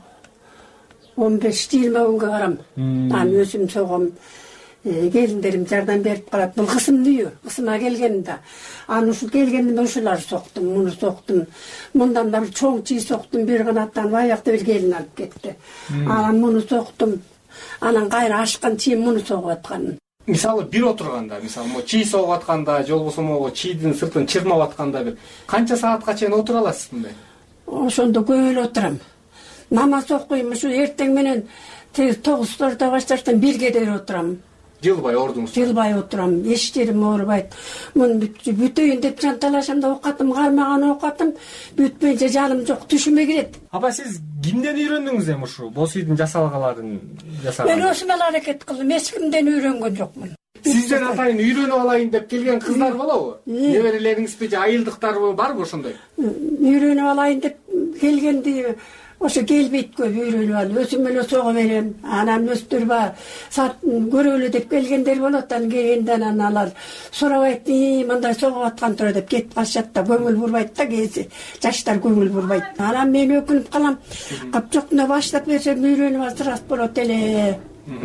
15-20 күнгө барам. Мен өзүм согом. Келиндерим жардам берип калат. Бул кысымдын үйү, кысыма келгеним да. Аны ушул келгенден ушулар соктум, муну соктум. Мындан да бир чоң чий соктум, бир канаттан аякта бир келин алып кетти. Анан муну соктум. Анан кайра ашкан чийим муну согуп аткан. Мисалы бир отурганда, мисалы чий согуп атканда, же болбосо могу чийдин сыртын чырмап атканда бир канча саатка чейин отура аласыз мындай? Ошондо көп эле отурам. Намаз окуйм, ушу эртең менен 9:00 башташтан 1-ге дейин отурам. Жылбай ордуңуз? Жылбай отурам, эч жерим оорубайт. Муну бүтөйүн деп жанталашамда окатым, кармаган окатым, бүтпөйүнчө жаным жок, түшүмө кирет. Апа, сиз кимден үйрөндүңүз эми ушу боз үйдүн жасалгаларын жасаганды? Мен өзүм эле аракет кылдым, эч кимден үйрөнгөн жокмун. Сизден атайын үйрөнүп алайын деп келген кыздар болобу? Неберелериңизби же айылдыктарбы барбы ошондой? Үйрөнүп алайын деп келгенди ошо келбейт көп, үйрөнүп алып, өзүм эле сого берем. Анан өстөр бар, сат көрөлү деп келгендер болот, анан келгенден алар сурабайт, мындай согуп аткан тура деп кетип калышат да, көңүл бурбайт да, кээси жаштар көңүл бурбайт. Анан мен өкүнүп калам, капчоктуна баштап берсем үйрөнүп алсырас болот эле.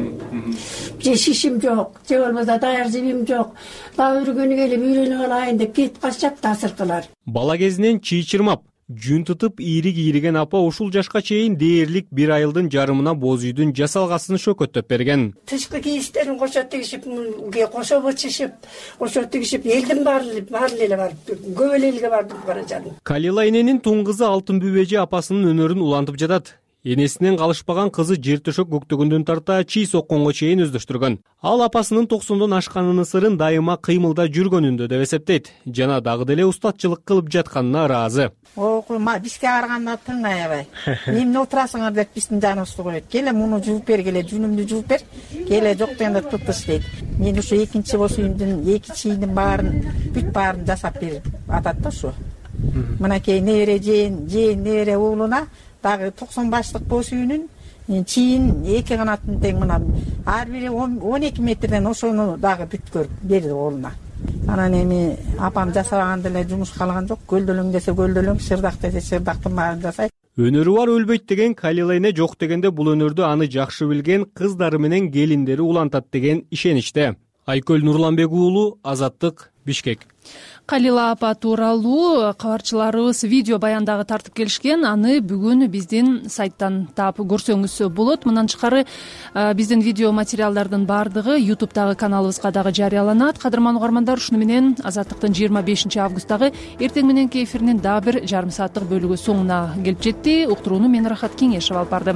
Же шишим жок, же болбосо даяр жибим жок. Дагы үргөнү келип үйрөнүп алайын деп кетип калышат да асыркылар. Бала кезинен чий чырмап, жүн тутуп ийрик ийриген апа ушул жашка чейин дээрлик 1 айылдын жарымына боз үйдүн жасалгасын шөкөттөп берген. Тышкы кийиштерин кошо тигишип, кошо бычышып, ошо тигишип, элдин баары эле бар, көп элге бардым бара жаным. Калила эненин туң кызы Алтын Бүбөжи апасынын өнөрүн улантып жатат. Энесинен калышпаган кызы жер төшөк көктөгөндөн тарта чий сокконго чейин өздөштүргөн. Ал апасынын 90дон ашканынын сырын дайыма кыймылда жүргөнүндө деп эсептейт жана дагы деле устатчылык кылып жатканына ыраазы. Бизге барганда тың аябай. Эмне отурасыңар деп биздин жаныбызды коет. Келе муну жууп бер, келе жүнүмдү жууп бер. Келе жок дегенде тутуш дейт. Мен ушу экинчи боз үйүмдүн 2 чийдин баарын, бүт баарын жасап берип атат да ушу. Мынакей небере жээн небере уулуна дагы 90 баштык боз үйүнүн чийин 2 канатын тең мына ар бири 12 метрден ошону дагы бүткөрүп берди оолуна. Анан эми апам жасабаганда эле жумушка алган жок, көлдөлөң десе көлдөлөң, шырдак десе шырдактын баарын жасайт. Өнөрү бар өлбөйт деген Калила эне жок дегенде бул өнөрдү аны жакшы билген кыздары менен келиндери улантат деген ишеничте. Айкөл Нурланбек уулу, Азаттык, Бишкек. Калила апа тууралуу кабарчыларыбыз видео баяндагы тартып келишкен. Аны бүгүн биздин сайттан таап көрсөңүз болот. Мындан тышкары биздин видео материалдардын баардыгы YouTube'дагы каналыбызга дагы жарыяланат. Кадырман угармандар, ушуну менен Азаттыктын 25 августтагы эртең мененки эфиринин дагы бир жарым сааттык бөлүгү соңуна келип жетти. Уктурууну мен Рахат Кеңешев алып бардым.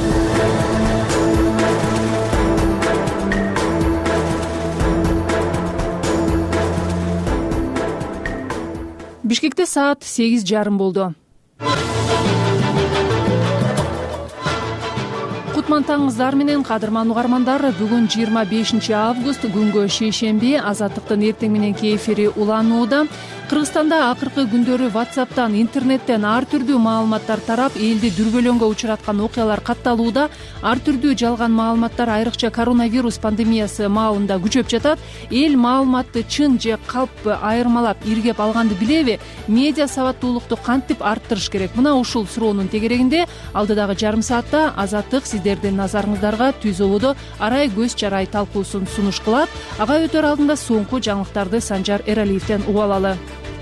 Бишкекте саат 8:30 болду. Кутман таңыңыздар менен, кадырман угармандар, бүгүн 25 август күнгө шейшемби. Азаттыктын эртең мененки эфири уланууда. Кыргызстанда акыркы күндөрү WhatsApp'тан, интернеттен ар түрдүү маалыматтар тарап, элди дүрбөлөңгө учураткан окуялар катталууда. Ар түрдүү жалган маалыматтар айрыкча коронавирус пандемиясы маалында күчөп жатат. Эл маалыматты чын же калп айырмалап иргеп алганды билеби? Медиа сабаттуулукту кантип арттырыш керек? Мына ушул суроонун тегерегинде алдыдагы жарым саатта Азаттык сиздердин назарыңыздарга түз ободо арай көз жарай талкуусун сунуш кылат. Ага өтөр алдында соңку жаңылыктарды Санжар Эралиевден угуп алалы.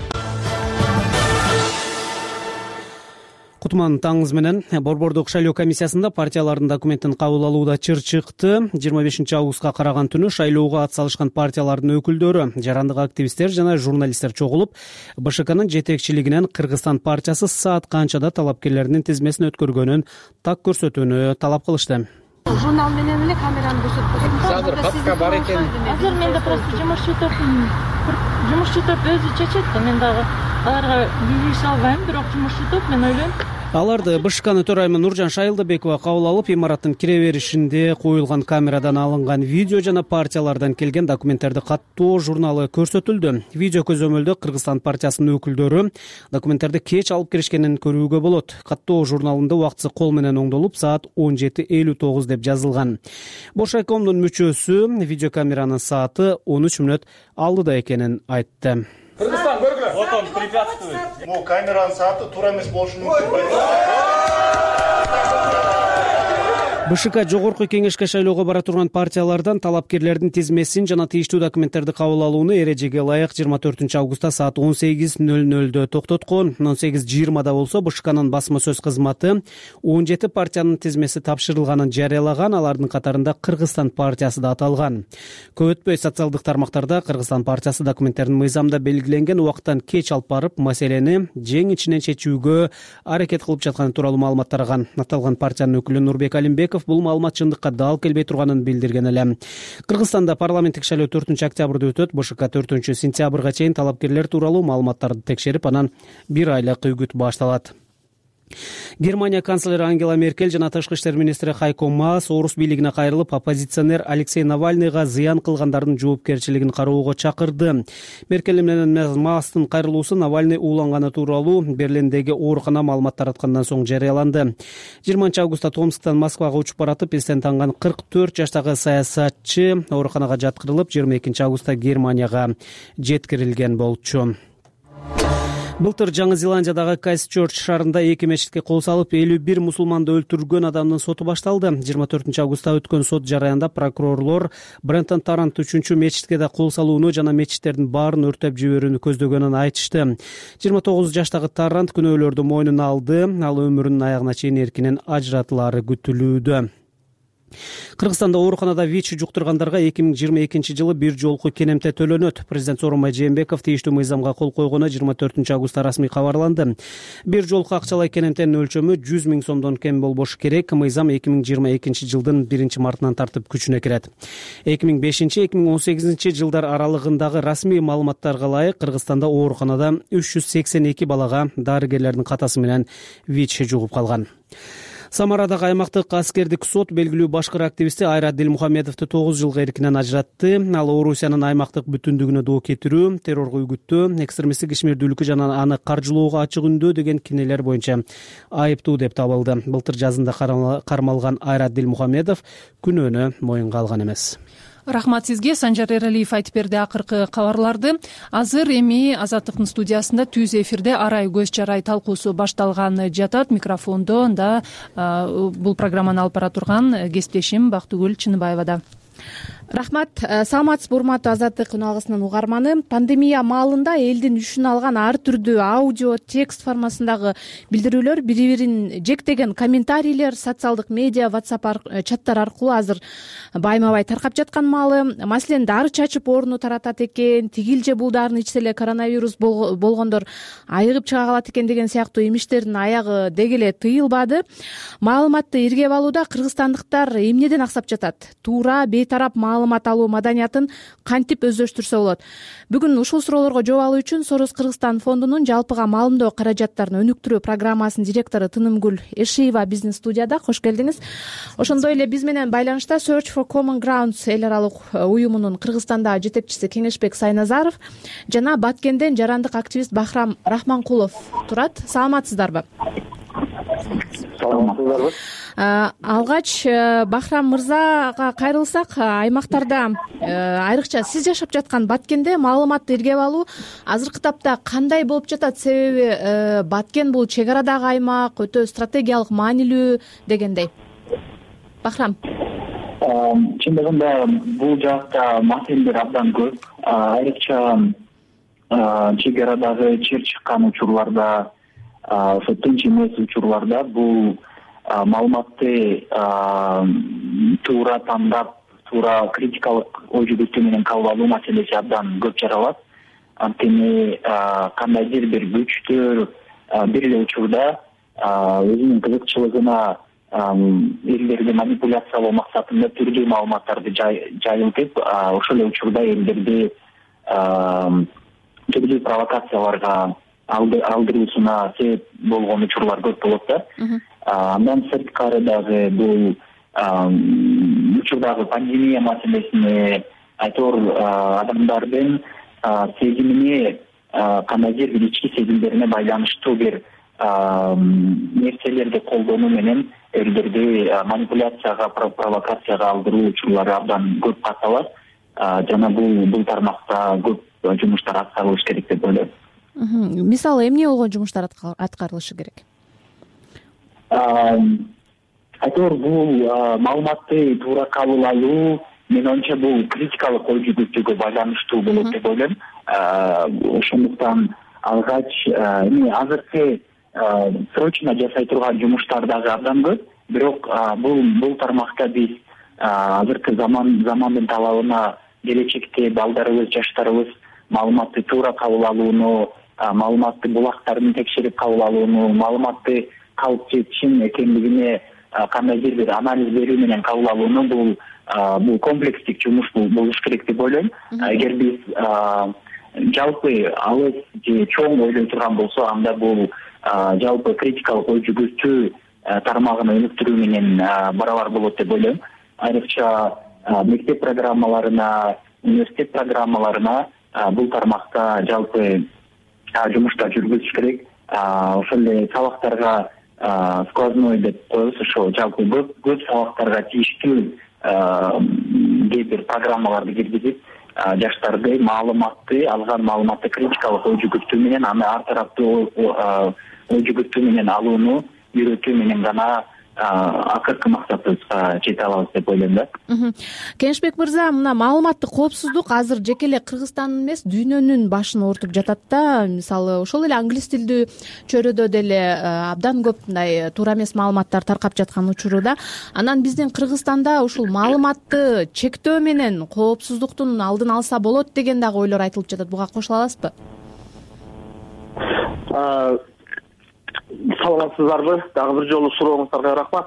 Кутман таңыңыз менен. Борбордук шайлоо комиссиясында партиялардын документин кабыл алууда чыр чыкты. 25 августка караган түнү шайлоого ат салышкан партиялардын өкүлдөрү, жарандык активисттер жана журналисттер чогулуп, БШКнын жетекчилигинен Кыргызстан партиясы саат канчада талапкерлердин тизмесин өткөргөнүн так көрсөтүүнү талап кылышты. Журнал менен эле камераны көрсөтпөйт. Азыр папка бар экен. Азыр менде просто жумушчу топ өзү чечет да, мен дагы аларга билише албайм, бирок жумушчу топ, мен ойлойм. Аларды БШКнын төрайымы Нуржан Шайылдыбекова кабыл алып, имараттын кире беришинде коюлган камерадан алынган видео жана партиялардан келген документтерди каттоо журналы көрсөтүлдү. Видео көзөмөлдө Кыргызстан партиясынын өкүлдөрү документтерди кеч алып киришкенин көрүүгө болот. Каттоо журналында убактысы кол менен оңдолуп, саат 17:59 деп жазылган. Бошайкомдун мүчөсү видеокамеранын сааты 13 мүнөт алдыда экенин айтты. Кыргызстан көргүлө. Потом препятствует. Могу камеранын сааты туура эмес болушу мүмкүн. БШК жогорку кеңешке шайлоого бара турган партиялардан талапкерлердин тизмесин жана тийиштүү документтерди кабыл алууну эрежеге ылайык 24 августта саат 18:00 токтоткон. 18:20 болсо БШКнын басма сөз кызматы 17 партиянын тизмеси тапшырылганын жарыялаган. Алардын катарында Кыргызстан партиясы да аталган. Көп өтпөй социалдык тармактарда Кыргызстан партиясы документтерин мыйзамда белгиленген убакыттан кеч алып барып, маселени жең ичинен чечүүгө аракет кылып жатканы тууралуу маалымат тараган. Аталган партиянын өкүлү Нурбек Алимбеков бул маалымат чындыкка дал келбей турганын билдирген эле. Кыргызстанда парламенттик шайлоо 4 октябрда өтөт. БШК 4 сентябрга чейин талапкерлер тууралуу маалыматтарды текшерип, анан 1 айлык үгүт башталат. Германия канцлери Ангела Меркель жана тышкы иштер министри Хайко Маас орус бийлигине кайрылып, оппозиционер Алексей Навальныйга зыян кылгандардын жоопкерчилигин кароого чакырды. Меркель менен Маастын кайрылуусу Навальный ууланганы тууралуу Берлиндеги оорукана маалымат тараткандан соң жарыяланды. 20 августта Томсктан Москвага учуп баратып, эстен танган 44 жаштагы саясатчы ооруканага жаткырылып, 22 августта Германияга жеткирилген болчу. Былтыр Жаңы Зеландиядагы Крайстчерч шаарында 2 мечитке кол салып, 51 мусулманды өлтүргөн адамдын соту башталды. 24 августта өткөн сот жараянда прокурорлор Брентон Тарант 3 мечитке да кол салууну жана мечиттердин баарын өртөп жиберүүнү көздөгөнүн айтышты. 29 жаштагы Тарант күнөөлөрдү мойнуна алды. Ал өмүрүнүн аягына чейин эркинен ажыратылаары күтүлүүдө. Кыргызстанда ооруканада ВИЧ жуктургандарга 2022 жылы бир жолку кенемте төлөнөт. Президент Сооронбай Жээнбеков тийиштүү мыйзамга кол койгону 24 августта расмий кабарланды. Бир жолку акчалай кенемтенин өлчөмү 100 000 сомдон кем болбошу керек. Мыйзам 2022 жылдын 1 мартынан тартып күчүнө кирет. 2005-2018 жылдар аралыгындагы расмий маалыматтарга ылайык Кыргызстанда ооруканада 382 балага дарыгерлердин катасы менен ВИЧ жугуп калган. Самарадагы аймактык аскердик сот белгилүү башкыр активисти Айрат Дилмухамедовду 9 жылга эркинен ажыратты. Ал Орусиянын аймактык бүтүндүгүнө доо кетирүү, террорго үгүттөө, экстремисттик ишмердүүлүккө жана аны каржылоого ачык үндөө деген кинелер боюнча айыптуу деп табылды. Былтыр жазында кармалган Айрат Дилмухамедов күнөөнү моюнга алган эмес. Рахмат сизге. Санжар Эралиев айтып берди акыркы кабарларды. Азыр эми Азаттыктын студиясында түз эфирде арай көз жарай талкуусу башталган жатат. Микрофондо бул программаны алып бара турган кесиптешим Бактыгүл Чыныбаева да. Рахмат. Саламатсызбы урматтуу Азаттык үн алгысынын угарманы. Пандемия маалында элдин үшүн алган ар түрдүү аудио, текст формасындагы билдирүүлөр, бири-бирин жектеген комментарийлер социалдык медиа, WhatsApp чаттар аркылуу азыр байма-бай таркап жаткан маалы. Маселен, дары чачып ооруну таратат экен, тигил же бул дарыны ичсе эле коронавирус болгондор айыгып чыга калат экен деген сыяктуу имиштердин аягы деги эле тыйылбады. Маалыматты иргеп алууда кыргызстандыктар эмнеден аксап жатат? Туура, бейтарап маалымат алуу маданиятын кантип өздөштүрсө болот? Бүгүн ушул суроолорго жооп алуу үчүн Сорос Кыргызстан фондунун жалпыга маалымдоо каражаттарын өнүктүрүү программасынын директору Тынымгүл Эшиева биздин студияда. Кош келдиңиз. Ошондой эле биз менен байланышта Search for Common Grounds эл аралык уюмунун Кыргызстандагы жетекчиси Кеңешбек Сайназаров жана Баткенден жарандык активист Бахрам Рахманкулов турат. Саламатсыздарбы? Саламатсыздарбы? Алгач Бахрам мырзага кайрылсак, аймактарда айрыкча сиз жашап жаткан Баткенде маалыматты иргеп алуу азыркы тапта кандай болуп жатат? Себеби Баткен бул чек арадагы аймак, өтө стратегиялык маанилүү дегендей. Бахрам. Чындыгында бул жакта маселелер абдан көп. Айрыкча чек арадагы чер чыккан учурларда, ошо тынч эмес учурларда бул маалыматты туура тандап, туура критикалык ой жүгүртүү менен кабыл алуу маселеси абдан көп жаралат. Анткени кандайдыр бир күчтөр бир эле учурда өзүнүн кызыкчылыгына элдерди манипуляциялоо максатында түрдүү маалыматтарды жайылтып, ошол эле учурда элдерди түрдүү провокацияларга алдыруусуна себеп болгон учурлар көп болот да. Андан сырткары дагы бул учурдагы пандемия маселесине айтор адамдардын сезимине, кандайдыр бир ички сезимдерине байланыштуу бир нерселерди колдонуу менен элдерди манипуляцияга, провокацияга алдыруу учурлары абдан көп катталат. Жана бул тармакта көп жумуштар аткарылыш керек деп ойлойм. Мисалы, эмне болгон жумуштар аткарылышы керек? Айтор бул маалыматты туура кабыл алуу, мен оюмча бул критикалык ой жүгүртүүгө байланыштуу болот деп ойлойм. Ошондуктан алгач азыркы срочно жасай турган жумуштар дагы абдан көп. Бирок бул тармакта биз азыркы замандын талабына келечекте балдарыбыз, жаштарыбыз маалыматты туура кабыл алууну, маалыматты булактарын текшерип кабыл алууну, маалыматты калп чын экендигине кандайдыр бир анализ берүү менен кабыл алууну бул комплекстик жумуш болуш керек деп ойлойм. Эгер биз жалпы алыс же чоң ойлой турган болсо, анда бул жалпы критикалык ой жүгүртүү тармагын өнүктүрүү менен барабар болот деп ойлойм. Айрыкча мектеп программаларына, университет программаларына бул тармакта жалпы жумуштар жүргүзүш керек. Ошол эле сабактарга сквозной деп коебуз, ошо жалпы көп сабактарга тийиштүү кээ бир программаларды киргизип, жаштарды алган маалыматты критикалык ой жүгүртүү менен, аны ар тараптуу ой жүгүртүү менен алууну үйрөтүү менен гана акыркы максатыбызга жете алабыз деп ойлойм да. Кеңешбек мырза, мына маалыматтык коопсуздук азыр жеке эле Кыргызстандын эмес, дүйнөнүн башын оорутуп жатат да. Мисалы, ошол эле англис тилдүү чөйрөдө деле абдан көп мындай туура эмес маалыматтар таркап жаткан учурда. Анан биздин Кыргызстанда ушул маалыматты чектөө менен коопсуздуктун алдын алса болот деген дагы ойлор айтылып жатат. Буга кошула аласызбы? Саламатсыздарбы? Дагы бир жолу сурооңуздарга рахмат.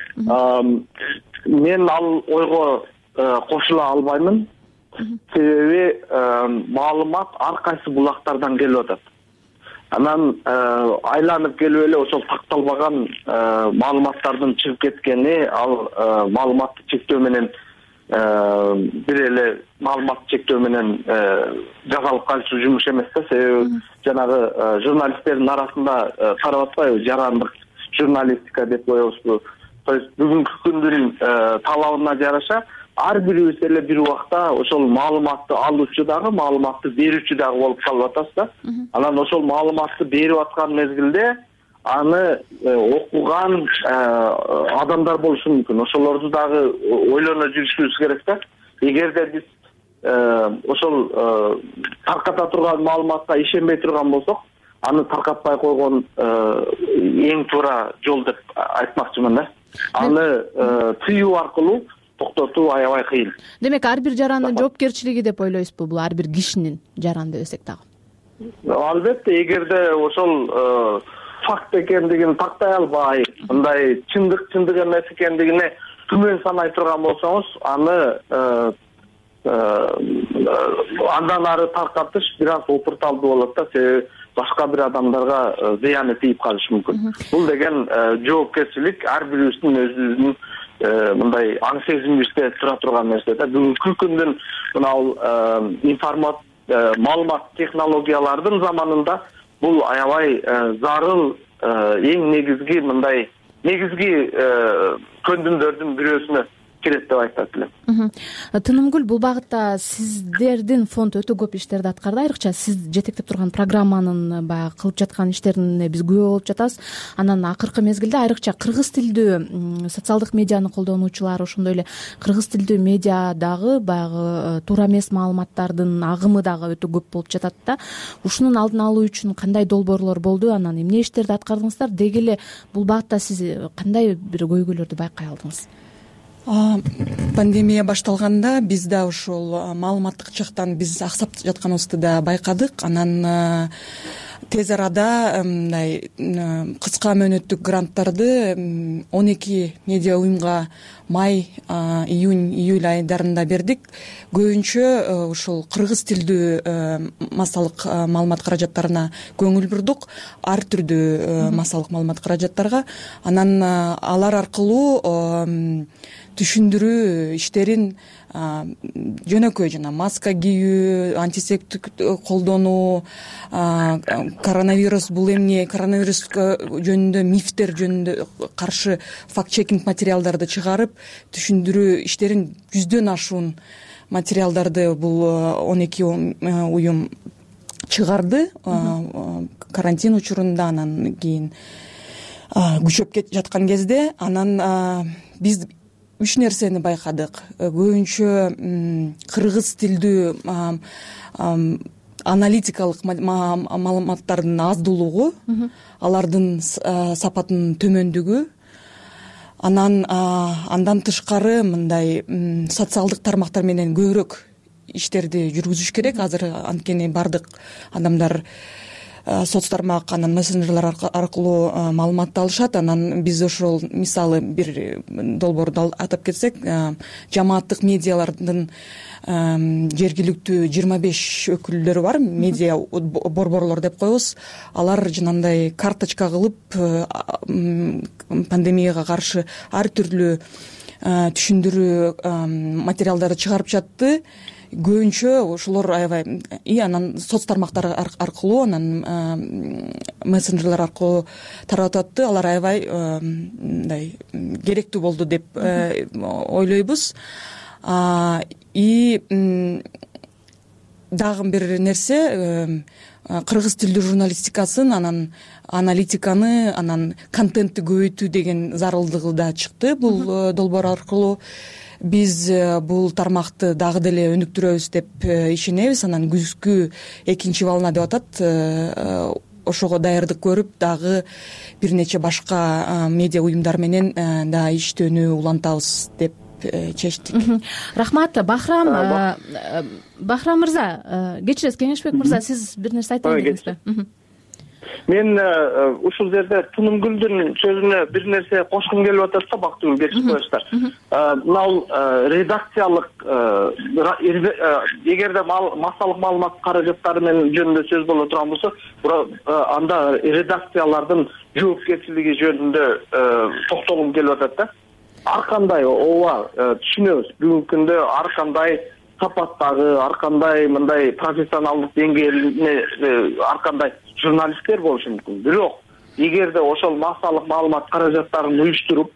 Мен ал ойго кошула албаймын. Себеби маалымат ар кайсы булактардан келип атат. Анан айланып келип эле ошол такталбаган маалыматтардын чыгып кеткени ал маалыматты чектөө менен бир эле маалыматты чектөө менен жасалып калчу жумуш эмес да. Себеби жанагы журналисттердин арасында тарап атпайбы, жарандык журналистика деп коебузбу. То есть бүгүнкү күндүн талабына жараша ар бирибиз эле бир убакта ошол маалыматты алуучу дагы, маалыматты берүүчү дагы болуп калып атабыз да. Анан ошол маалыматты берип аткан мезгилде аны окуган адамдар болушу мүмкүн. Ошолорду дагы ойлоно жүрүшүбүз керек да. эгерде биз ошол тарката турган маалыматка ишенбей турган болсок, аны таркатпай койгон эң туура жол деп айтмакчымын да. Аны тыюу аркылуу токтотуу аябай кыйын. Демек ар бир жарандын жоопкерчилиги деп ойлойсузбу? Бул ар бир кишинин жаран десек дагы. Албетте, эгерде ошол факт экендигин тактай албай, мындай чындык эмес экендигине күмөн санай турган болсоңуз, аны андан ары таркатыш бир аз опурталдуу болот да, себеби башка бир адамдарга зыяны тийип калышы мүмкүн. Бул деген жоопкерчилик ар бирибиздин өзүбүздүн мындай аң сезимибизде тура турган нерсе да. Бүгүнкү күндүн мына маалымат технологиялардын заманында бул аябай зарыл, эң негизги көндүмдөрдүн бирөөсүнө кирет деп айтат элем. Тынымгүл, бул багытта сиздердин фонд өтө көп иштерди аткарды. Айрыкча сиз жетектеп турган программанын баягы кылып жаткан иштерине биз күбө болуп жатабыз. Анан акыркы мезгилде айрыкча кыргыз тилдүү социалдык медианы колдонуучулар, ошондой эле кыргыз тилдүү медиадагы баягы туура эмес маалыматтардын агымы дагы өтө көп болуп жатат да. Ушунун алдын алуу үчүн кандай долбоорлор болду? Анан эмне иштерди аткардыңыздар? Деги эле бул багытта сиз кандай бир көйгөйлөрдү байкай алдыңыз? Пандемия башталганда биз да ошол маалыматтык жактан биз аксап жатканыбызды да байкадык. Анан тез арада мындай кыска мөөнөттүк гранттарды 12 медиа уюмга май, июнь, июль айдарында бердик. Көбүнчө ушул кыргыз тилдүү массалык маалымат каражаттарына көңүл бурдук, ар түрдүү массалык маалымат каражаттарга. Анан алар аркылуу түшүндүрүү иштерин жөнөкөй жана маска кийүү, антисептик колдонуу, коронавирус бул эмне, коронавирус жөнүндө мифтер жөнүндө каршы факт-чекинг материалдарды чыгарып, түшүндүрүү иштерин 100дөн ашуун материалдарды бул 12 уюм чыгарды карантин учурунда. Анан кийин күчөп жаткан кезде анан биз 3 нерсени байкадык. Көбүнчө кыргыз тилдүү аналитикалык маалыматтардын аздуулугу, алардын сапатынын төмөндүгү. Андан тышкары мындай социалдык тармактар менен көбүрөөк иштерди жүргүзүш керек. Азыр анткени бардык адамдар соц тармак, анан мессенджерлер аркылуу маалыматты алышат. Анан биз ошол мисалы бир долбоорду атап кетсек, жамааттык медиалардын жергиликтүү 25 өкүлдөрү бар, медиа борборлор деп коебуз. Алар жанагындай карточка кылып пандемияга каршы ар түрлүү түшүндүрүү материалдарды чыгарып жатты. Көбүнчө ошолор аябай анан соц тармактар аркылуу, анан мессенджерлер аркылуу таратып атты. Алар аябай мындай керектүү болду деп ойлойбуз. Дагы бир нерсе, кыргыз тилдүү журналистикасын, анан аналитиканы, анан контентти көбөйтүү деген зарылдыгы да чыкты бул долбоор аркылуу. Биз бул тармакты дагы деле өнүктүрөбүз деп ишенебиз. Анан күзгү 2 волна деп атат. Ошого даярдык көрүп, дагы бир нече башка медиа уюмдар менен да иштөөнү улантабыз деп чечтик. Рахмат. Бахрам мырза, кечиресиз, Кеңешбек мырза, сиз бир нерсе айтайын дедиңизби? Мен ушул жерде Тынымгүлдүн сөзүнө бир нерсе кошкум келип атат да, Бактыгүл берип коюңуздар. Мына редакциялык, эгерде массалык маалымат каражаттары менен жөнүндө сөз боло турган болсо, анда редакциялардын жоопкерчилиги жөнүндө токтолгум келип атат да. Ар кандай ооба түшүнөбүз, бүгүнкү күндө ар кандай сапаттагы, ар кандай мындай профессионалдык деңгээлине ар кандай журналисттер болушу мүмкүн. Бирок эгерде ошол массалык маалымат каражаттарын уюштуруп,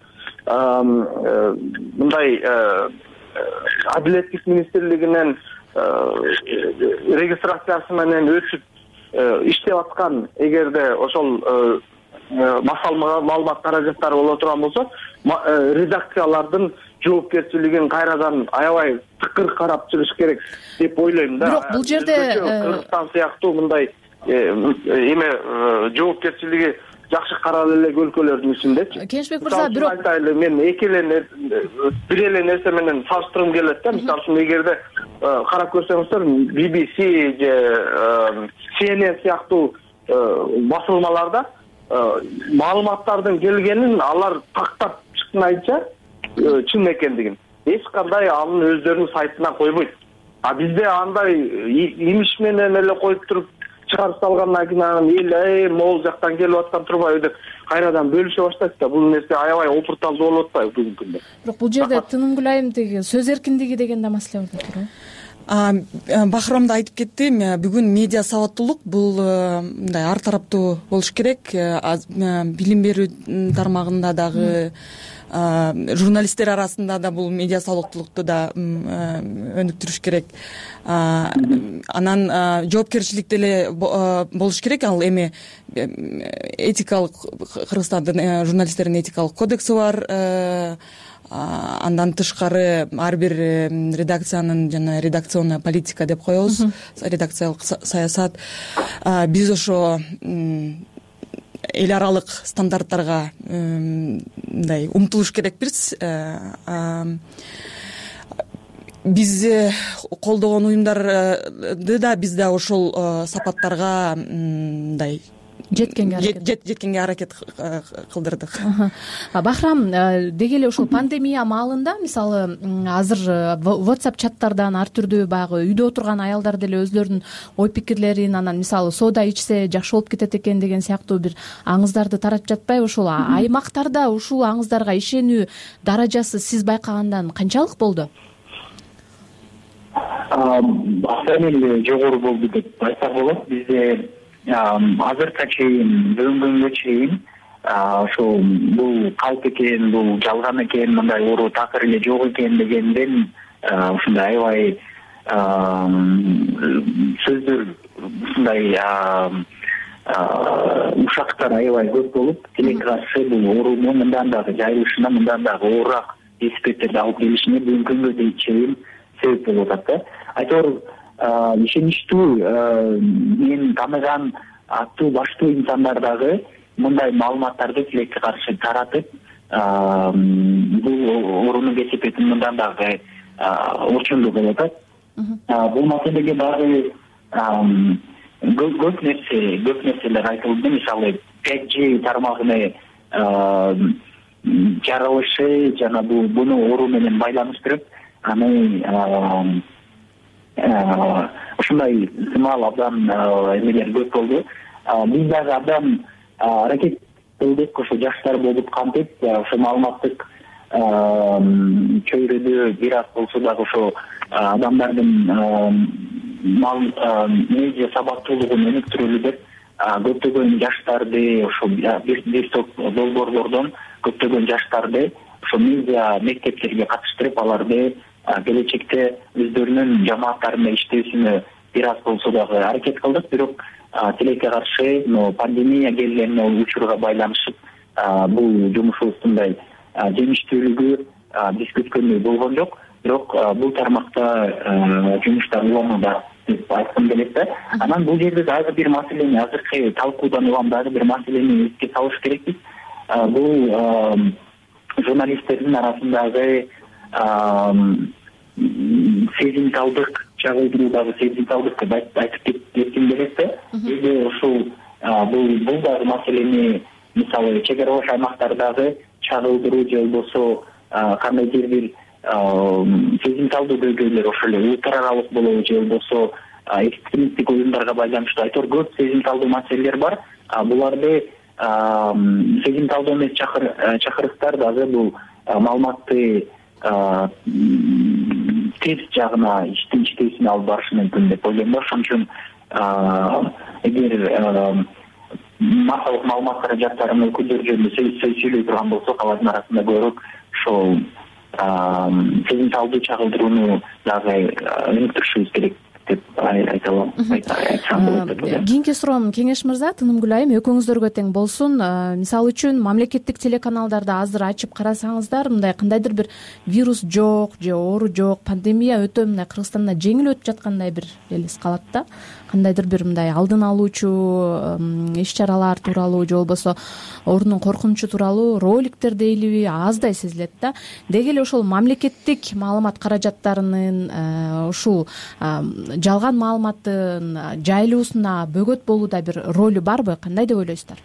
мындай Адилеттик министрлигинен регистрациясы менен өтүп иштеп аткан, эгерде ошол массалык маалымат каражаттары боло турган болсо, редакциялардын жоопкерчилигин кайрадан аябай тыкыр карап чыгыш керек деп ойлойм да. Бирок бул жерде Кыргызстан сыяктуу мындай эме жоопкерчилиги жакшы каралып эле өлкөлөрдүн ичиндечи. Кенжбек мырза, бирок айтайлы, мен бир эле нерсе менен салыштыргым келет да. Мисалы үчүн эгерде карап көрсөңүздөр BBC же CNN сыяктуу басылмаларда маалыматтардын келгенин алар тактап чыкканайча чын экендигин эч кандай анын өздөрүнүн сайтына койбойт. А бизде андай имиш менен эле коюп туруп чыгарып салгандан кийин анан эл могул жактан келип аткан турбайбы деп кайрадан бөлүшө баштайт да. Бул нерсе аябай опурталдуу болуп атпайбы бүгүнкү күндө? Бирок бул жерде Тынымгүлайым тиги сөз эркиндиги деген да маселе бар деп турбайбы? Бахрам да айтып кетти, бүгүн медиа сабаттуулук бул мындай ар тараптуу болуш керек. Билим берүү тармагында дагы журналисттер арасында да бул медиа сабаттуулукту да өнүктүрүш керек. Анан жоопкерчилик деле болуш керек. Ал эми этикалык, Кыргызстандын журналисттердин этикалык кодекси бар. Андан тышкары ар бир редакциянын жана редакционная политика деп коебуз, редакциялык саясат. Биз ошо эл аралык стандарттарга мындай умтулуш керекпиз. Биз колдогон уюмдарды да биз да ошол сапаттарга мындай жеткенге аракет кылдырдык. Бахрам, деги эле ушул пандемия маалында мисалы азыр WhatsApp чаттардан ар түрдүү баягы үйдө отурган аялдар деле өздөрүнүн ой пикирлерин, анан мисалы соода ичсе жакшы болуп кетет экен деген сыяктуу бир аңыздарды таратып жатпайбы? Ушул аймактарда ушул аңыздарга ишенүү даражасы сиз байкагандан канчалык болду? Абдан жогору болду деп айтсак болот. Бизде азыркыга чейин, бүгүнгө чейин ошо бул калп экен, бул жалган экен, мындай оору такыр эле жок экен дегенден ушундай аябай сөздөр, ушундай ушактар аябай көп болуп, тилекке каршы бул оорунун мындан дагы жайылышына, мындан дагы оорураак эсепеттерди алып келишине бүгүнкү күнгө чейин себеп болуп атат да. Айтор ишеничтүү мен тааныган аттуу баштуу инсандар дагы мындай маалыматтарды тилекке каршы таратып, бул оорунун кесепетин мындан дагы орчундуу болуп атат. Бул маселеге дагы көп нерселер айтылды. Мисалы 5G тармагыны жаралышы жана буну оору менен байланыштырып, аны ушундай сымал абдан эмелер көп болду. Биз дагы абдан аракет кылдык, ошо жаштар болуп кантип, ошо маалыматтык чөйрөдө бир аз болсо дагы ошо адамдардын медиа сабаттуулугун өнүктүрөлү деп көптөгөн жаштарды, ошо бир топ долбоорлордон көптөгөн жаштарды ошо медиа мектептерге катыштырып, аларды келечекте өздөрүнүн жамааттарында иштөөсүнө бир аз болсо дагы аракет кылдык. Бирок тилекке каршы пандемия келген учурга байланышып бул жумушубуздун жемиштүүлүгү биз күткөндөй болгон жок. Бирок бул тармакта жумуштар уланууда деп айткым келет да. Анан бул жерде дагы бир маселени, азыркы талкуудан улам дагы бир маселени эске салыш керекпиз. Бул журналисттердин арасындагы сезимталдык чагылдыруудагы сезимталдык деп айтып кетким келет да. Эми ушул бул дагы маселени, мисалы чек ара бош аймактардагы чагылдыруу же болбосо кандайдыр бир сезимталдуу көйгөйлөр, ошол эле улуттар аралык болобу же болбосо экстремисттик оюндарга байланыштуу айтор көп сезимталдуу маселелер бар. Буларды сезимталдуу эмес чакырыктар дагы бул маалыматты терс жагына иштин иштөөсүнө алып барышы мүмкүн деп ойлойм да. Ошон үчүн эгер массалык маалымат каражаттарынын өкүлдөрү жөнүндө сүйлөй турган болсок, алардын арасында көбүрөөк ошол сезимталдуу чагылдырууну дагы өнүктүрүшүбүз керек деп айта алам, айтсам болот деп ойлойм. Кийинки суроом Кеңеш мырза, Тынымгүл айым, экөөңүздөргө тең болсун. Мисалы үчүн мамлекеттик телеканалдарда азыр ачып карасаңыздар, мындай кандайдыр бир вирус жок же оору жок, пандемия өтө мындай Кыргызстанда жеңил өтүп жаткандай бир элес калат да. Кандайдыр бир мындай алдын алуучу иш чаралар тууралуу же болбосо оорунун коркунучу тууралуу роликтер дейлиби аздай сезилет да. Деги эле ошол мамлекеттик маалымат каражаттарынын ушул жалган маалыматтын жайылуусуна бөгөт болууда бир ролу барбы? Кандай деп ойлойсуздар?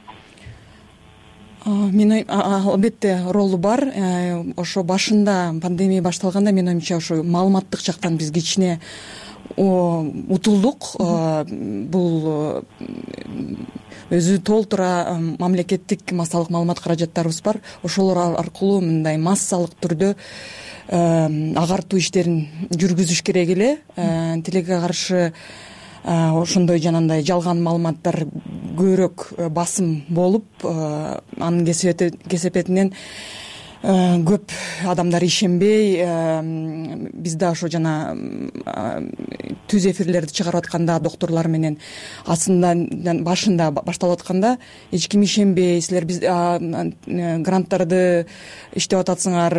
Мен албетте ролу бар. Ошо башында пандемия башталганда менин оюмча ошо маалыматтык жактан биз кичине утулдук. Бул өзү толтура мамлекеттик массалык маалымат каражаттарыбыз бар. Ошолор аркылуу мындай массалык түрдө агартуу иштерин жүргүзүш керек эле. Тилекке каршы ошондой жанагындай жалган маалыматтар көбүрөөк басым болуп, анын кесепетинен көп адамдар ишенбей, биз да ошо жана түз эфирлерди чыгарып атканда докторлор менен башында башталып атканда эч ким ишенбей, силер биз гранттарды иштеп атасыңар,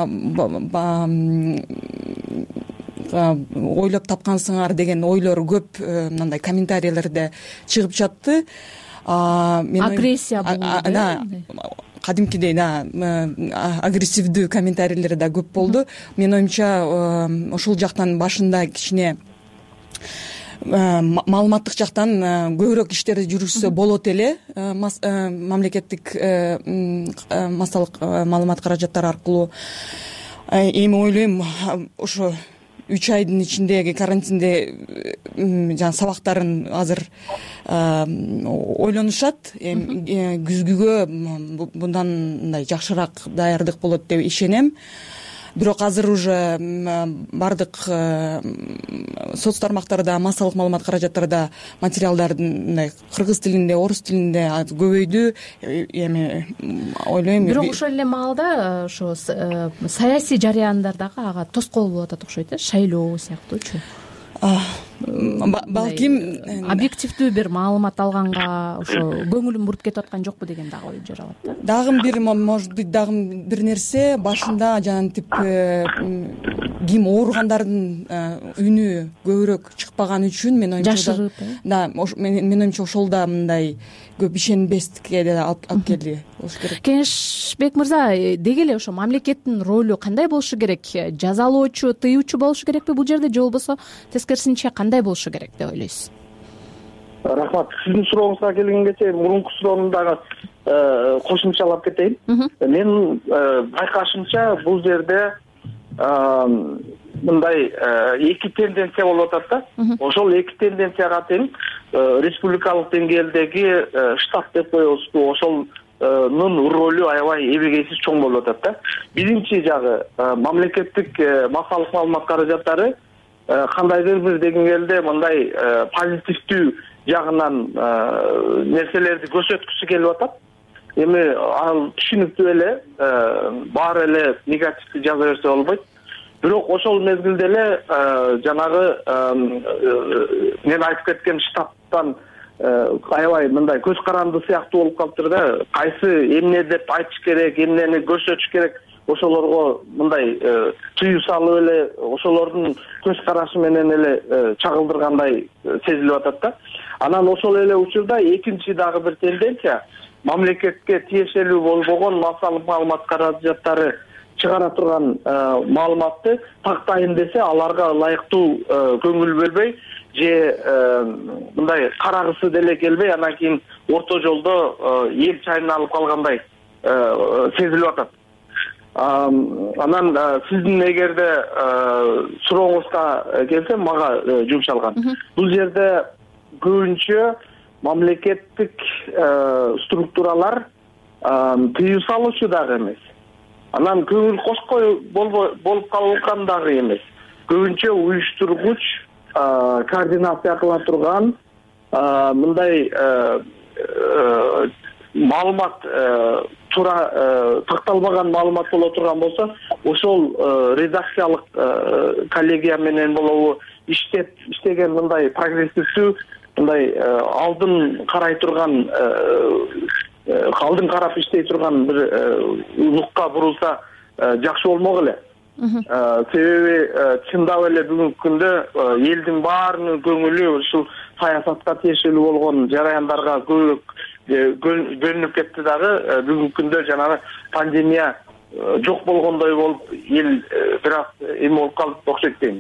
ойлоп тапкансыңар деген ойлор көп мындай комментарийлерде чыгып жатты. Агрессия болду. Кадимкидей агрессивдүү комментарийлер да көп болду. Менин оюмча ошол жактан башында кичине маалыматтык жактан көбүрөөк иштерди жүргүзсө болот эле. Мамлекеттик массалык маалымат каражаттары аркылуу. Эми ойлойм, ошо 3 айдын ичиндеги карантинде сабактарын азыр ойлонушат. Күзгүгө мындан мындай жакшыраак даярдык болот деп ишенем. Бирок азыр уже бардык соц тармактарда, массалык маалымат каражаттарда материалдардын кыргыз тилинде, орус тилинде көбөйдү. Эми ойлойм. Бирок ошол эле маалда ошо саясий жарыяндардагы ага тоскоол болуп атат окшойт, шайлоо сыяктуучу. Балким объективдүү бир маалымат алганга ошо көңүлүм буруп кетип аткан жокпу деген дагы ой жаралат да. Дагы бир, может быть, дагы бир нерсе, башында жанагынтип ким ооругандардын үнү көбүрөөк чыкпаган үчүн мен оюмча жашырып, да, мен оюмча ошол да мындай көп ишенбестикке да алып келди болуш керек. Кеңешбек мырза, деги эле ошо мамлекеттин ролу кандай болушу керек? Жазалоочу, тыюучу болушу керекпи бул жерде же болбосо тескерисинче кандай болушу керек деп ойлойсуз? Рахмат. Сиздин сурооңузга келгенге чейин мурунку суроону дагы кошумчалап кетейин. Менин байкашымча бул жерде мындай эки тенденция болуп атат да. Ошол эки тенденцияга тең республикалык деңгээлдеги штаб деп коебузбу, ошолнун ролу аябай эбегейсиз чоң болуп атат да. Биринчи жагы мамлекеттик массалык маалымат каражаттары кандайдыр бир деңгээлде мындай позитивдүү жагынан нерселерди көрсөткүсү келип атат. Эми ал түшүнүктүү эле, баары эле негативди жаза берсе болбойт. Бирок ошол мезгилде эле жанагы мен айтып кеткен штабтан аябай мындай көз каранды сыяктуу болуп калыптыр да. Кайсы эмне деп айтыш керек, эмнени көрсөтүш керек, ошолорго мындай тыюу салып эле ошолордун көз карашы менен эле чагылдыргандай сезилип атат да. Анан ошол эле учурда экинчи дагы бир тенденция, мамлекетке тиешелүү болбогон массалык маалымат каражаттары чыгара турган маалыматты тактайын десе аларга ылайыктуу көңүл бөлбөй же мындай карагысы деле келбей, анан кийин орто жолдо эл чайына алып калгандай сезилип атат. Анан сиздин эгерде сурооңузга келсем, мага жумшалган. Бул жерде көбүнчө мамлекеттик структуралар тыюу салуучу дагы эмес. Анан көңүл кошкой болуп калган дагы эмес. Көбүнчө уюштургуч, координация кыла турган мындай маалымат туура такталбаган маалымат боло турган болсо, ошол редакциялык коллегия менен болобу иштеген мындай прогрессивдүү, мындай алдын карай турган, алдын карап иштей турган бир улукка бурулса жакшы болмок эле. Себеби чындап эле бүгүнкү күндө элдин баарынын көңүлү ушул саясатка тиешелүү болгон жараяндарга көбүрөөк бөлүнүп кетти дагы. Бүгүнкү күндө жанагы пандемия жок болгондой болуп, эл бир аз эме болуп калып окшойт дейм.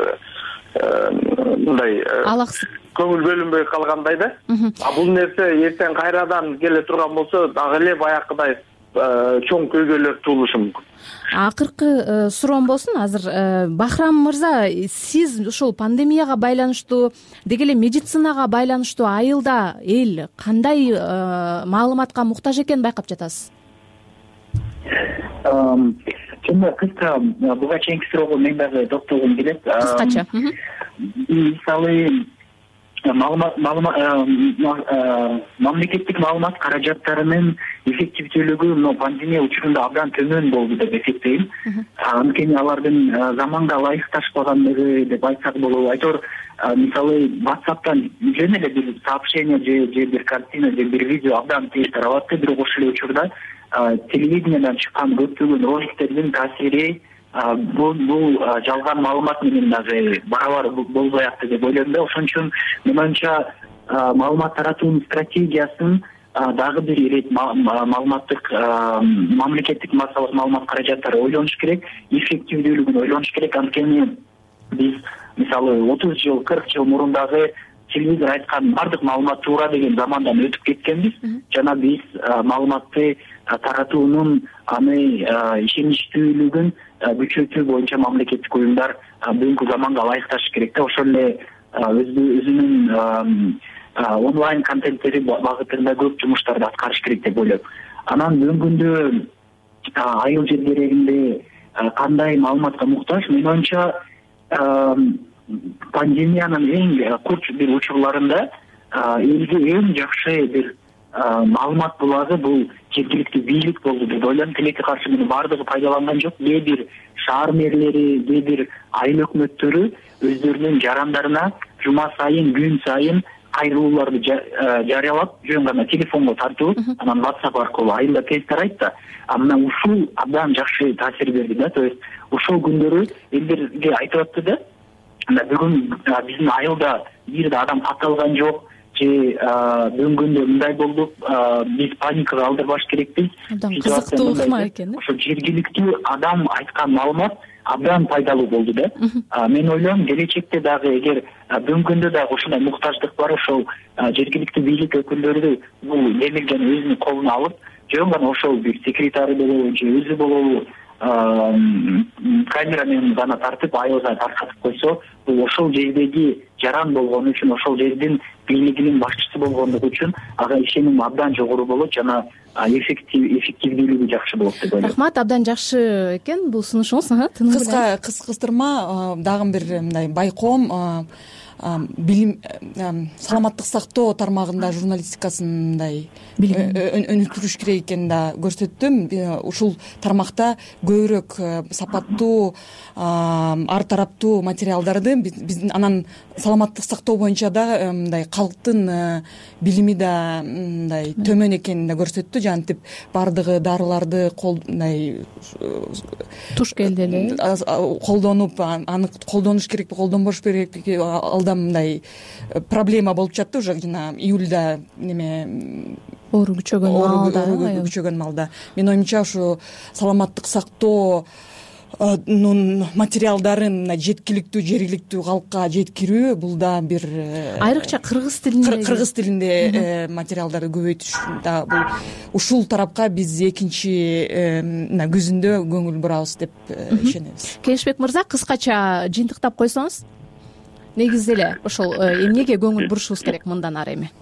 Мындай алаксып көңүл бөлүнбөй калгандай да. Бул нерсе эртең кайрадан келе турган болсо дагы эле баягыдай чоң көйгөйлөр туулушу мүмкүн. Акыркы суроом болсун азыр, Бахрам мырза, сиз ушул пандемияга байланыштуу, деги эле медицинага байланыштуу айылда эл кандай маалыматка муктаж экенин байкап жатасыз? Чынында кыска буга чейинки суроого мен дагы токтолгум келет. Кыскача. Мисалы мамлекеттик маалымат каражаттарынын эффективдүүлүгү пандемия учурунда абдан төмөн болду деп эсептейм. Анткени алардын заманга ылайыкташпагандыгы деп айтсак болобу. Айтор мисалы WhatsApp'тан жөн эле бир сообщение же бир картина же бир видео абдан тез тарап атты, бирок ошол эле учурда телевидениядан чыккан көптөгөн роликтердин таасири бул жалган маалымат менен дагы барабар болбой атты деп ойлойм да. Ошон үчүн мен оюмча маалымат таратуунун стратегиясын дагы бир ирет маалыматтык мамлекеттик массалык маалымат каражаттары ойлонуш керек, эффективдүүлүгүн ойлонуш керек. Анткени биз мисалы 30 жыл 40 жыл мурун дагы телевизор айткан бардык маалымат туура деген замандан өтүп кеткенбиз. Жана биз маалыматты таратуунун аны ишеничтүүлүгүн күчөтүү боюнча мамлекеттик уюмдар бүгүнкү заманга ылайыкташы керек да. Ошол эле өзүнүн онлайн контенттери багытында көп жумуштарды аткарыш керек деп ойлойм. Анан бүгүнкү күндө айыл жерлеринде кандай маалыматка муктаж? Мен оюмча пандемиянын эң курч бир учурларында элге эң жакшы бир маалымат булагы бул жергиликтүү бийлик болду деп ойлойм. Тилекке каршы муну баардыгы пайдаланган жок. Кээ бир шаар мэрлери, кээ бир айыл өкмөттөрү өздөрүнүн жарандарына жума сайын, күн сайын кайрылууларды жарыялап, жөн гана телефонго тартып, анан WhatsApp аркылуу айылда тез тарайт да. Мына ушул абдан жакшы таасир берди да. То есть ушул күндөрү элдерге айтып атты да. Бүгүн биздин айылда бир да адам катталган жок. Бүгүнкү күндө мындай болду, биз паникага алдырбаш керекпиз. Кызыктуу ыкма экен. Ошо жергиликтүү адам айткан маалымат абдан пайдалуу болду да. Мен ойлойм, келечекте дагы эгер бүгүнкү күндө дагы ушундай муктаждык бар, ошол жергиликтүү бийлик өкүлдөрү бул эмелгени өзүнүн колуна алып, жөн гана ошол бир секретары болобу же өзү болобу камера менен гана тартып, айылга таркатып койсо, бул ошол жердеги жаран болгон үчүн, ошол жердин бийлигинин башчысы болгондугу үчүн ага ишеним абдан жогору болот жана эффективдүүлүгү жакшы болот деп ойлойм. Рахмат, абдан жакшы экен бул сунушуңуз. Кыскастырма дагы бир мындай байкоом, билим, саламаттык сактоо тармагында журналистикасын мындай өнүктүрүш керек экенин да көрсөттүм. Ушул тармакта көбүрөөк сапаттуу, ар тараптуу материалдарды биздин анан саламаттык сактоо боюнча да мындай калктын билими да мындай төмөн экенин да көрсөттү. Жантип бардыгы дарыларды мындай туш келди эле колдонуп, аны колдонуш керекпи, колдонбош керекпи, алда мындай проблема болуп жатты. Уже жана июлда неме оору күчөгөн маалда. Мен оюмча ушу саламаттык сактоо материалдарын жеткиликтүү, жергиликтүү калкка жеткирүү, бул да бир айрыкча кыргыз тилинде материалдарды көбөйтүш да. Бул ушул тарапка биз экинчи күзүндө көңүл бурабыз деп ишенебиз. Келишбек мырза, кыскача жыйынтыктап койсоңуз, негизи эле ошол эмнеге көңүл бурушубуз керек мындан ары эми?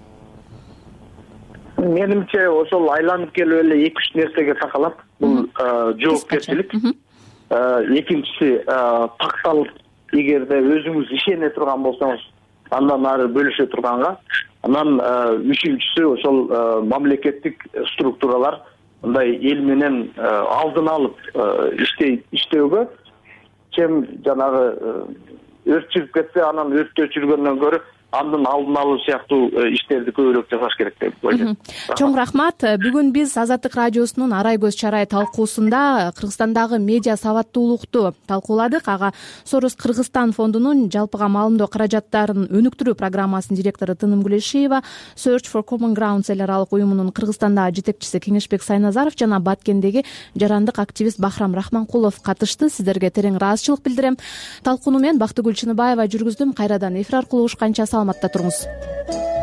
Менимче ошол айланып келип эле 2-3 нерсеге такалат. Бул жоопкерчилик. Экинчиси такталып, эгерде өзүңүз ишене турган болсоңуз, андан ары бөлүшө турганга. Анан үчүнчүсү ошол мамлекеттик структуралар мындай эл менен алдын алып иштөөгө, чем жанагы өрт чыгып кетсе анан өрттө өчүргөндөн көрө андан алдын алуу сыяктуу иштерди көбүрөөк жасаш керек деп ойлойм. Чоң рахмат. Бүгүн биз Азаттык радиосунун Арай көз чарай талкуусунда Кыргызстандагы медиа сабаттуулукту талкууладык. Ага Сорос Кыргызстан фондунун жалпыга маалымдоо каражаттарын өнүктүрүү программасынын директору Тынымгүл Эшиева, Search for Common Grounds эл аралык уюмунун Кыргызстандагы жетекчиси Кеңешбек Сайназаров жана Баткендеги жарандык активист Бахрам Рахманкулов катышты. Сиздерге терең ыраазычылык билдирем. Талкууну мен Бактыгүл Чыныбаева жүргүздүм. Кайрадан эфир аркылуу угушканча саламатта туруңуз.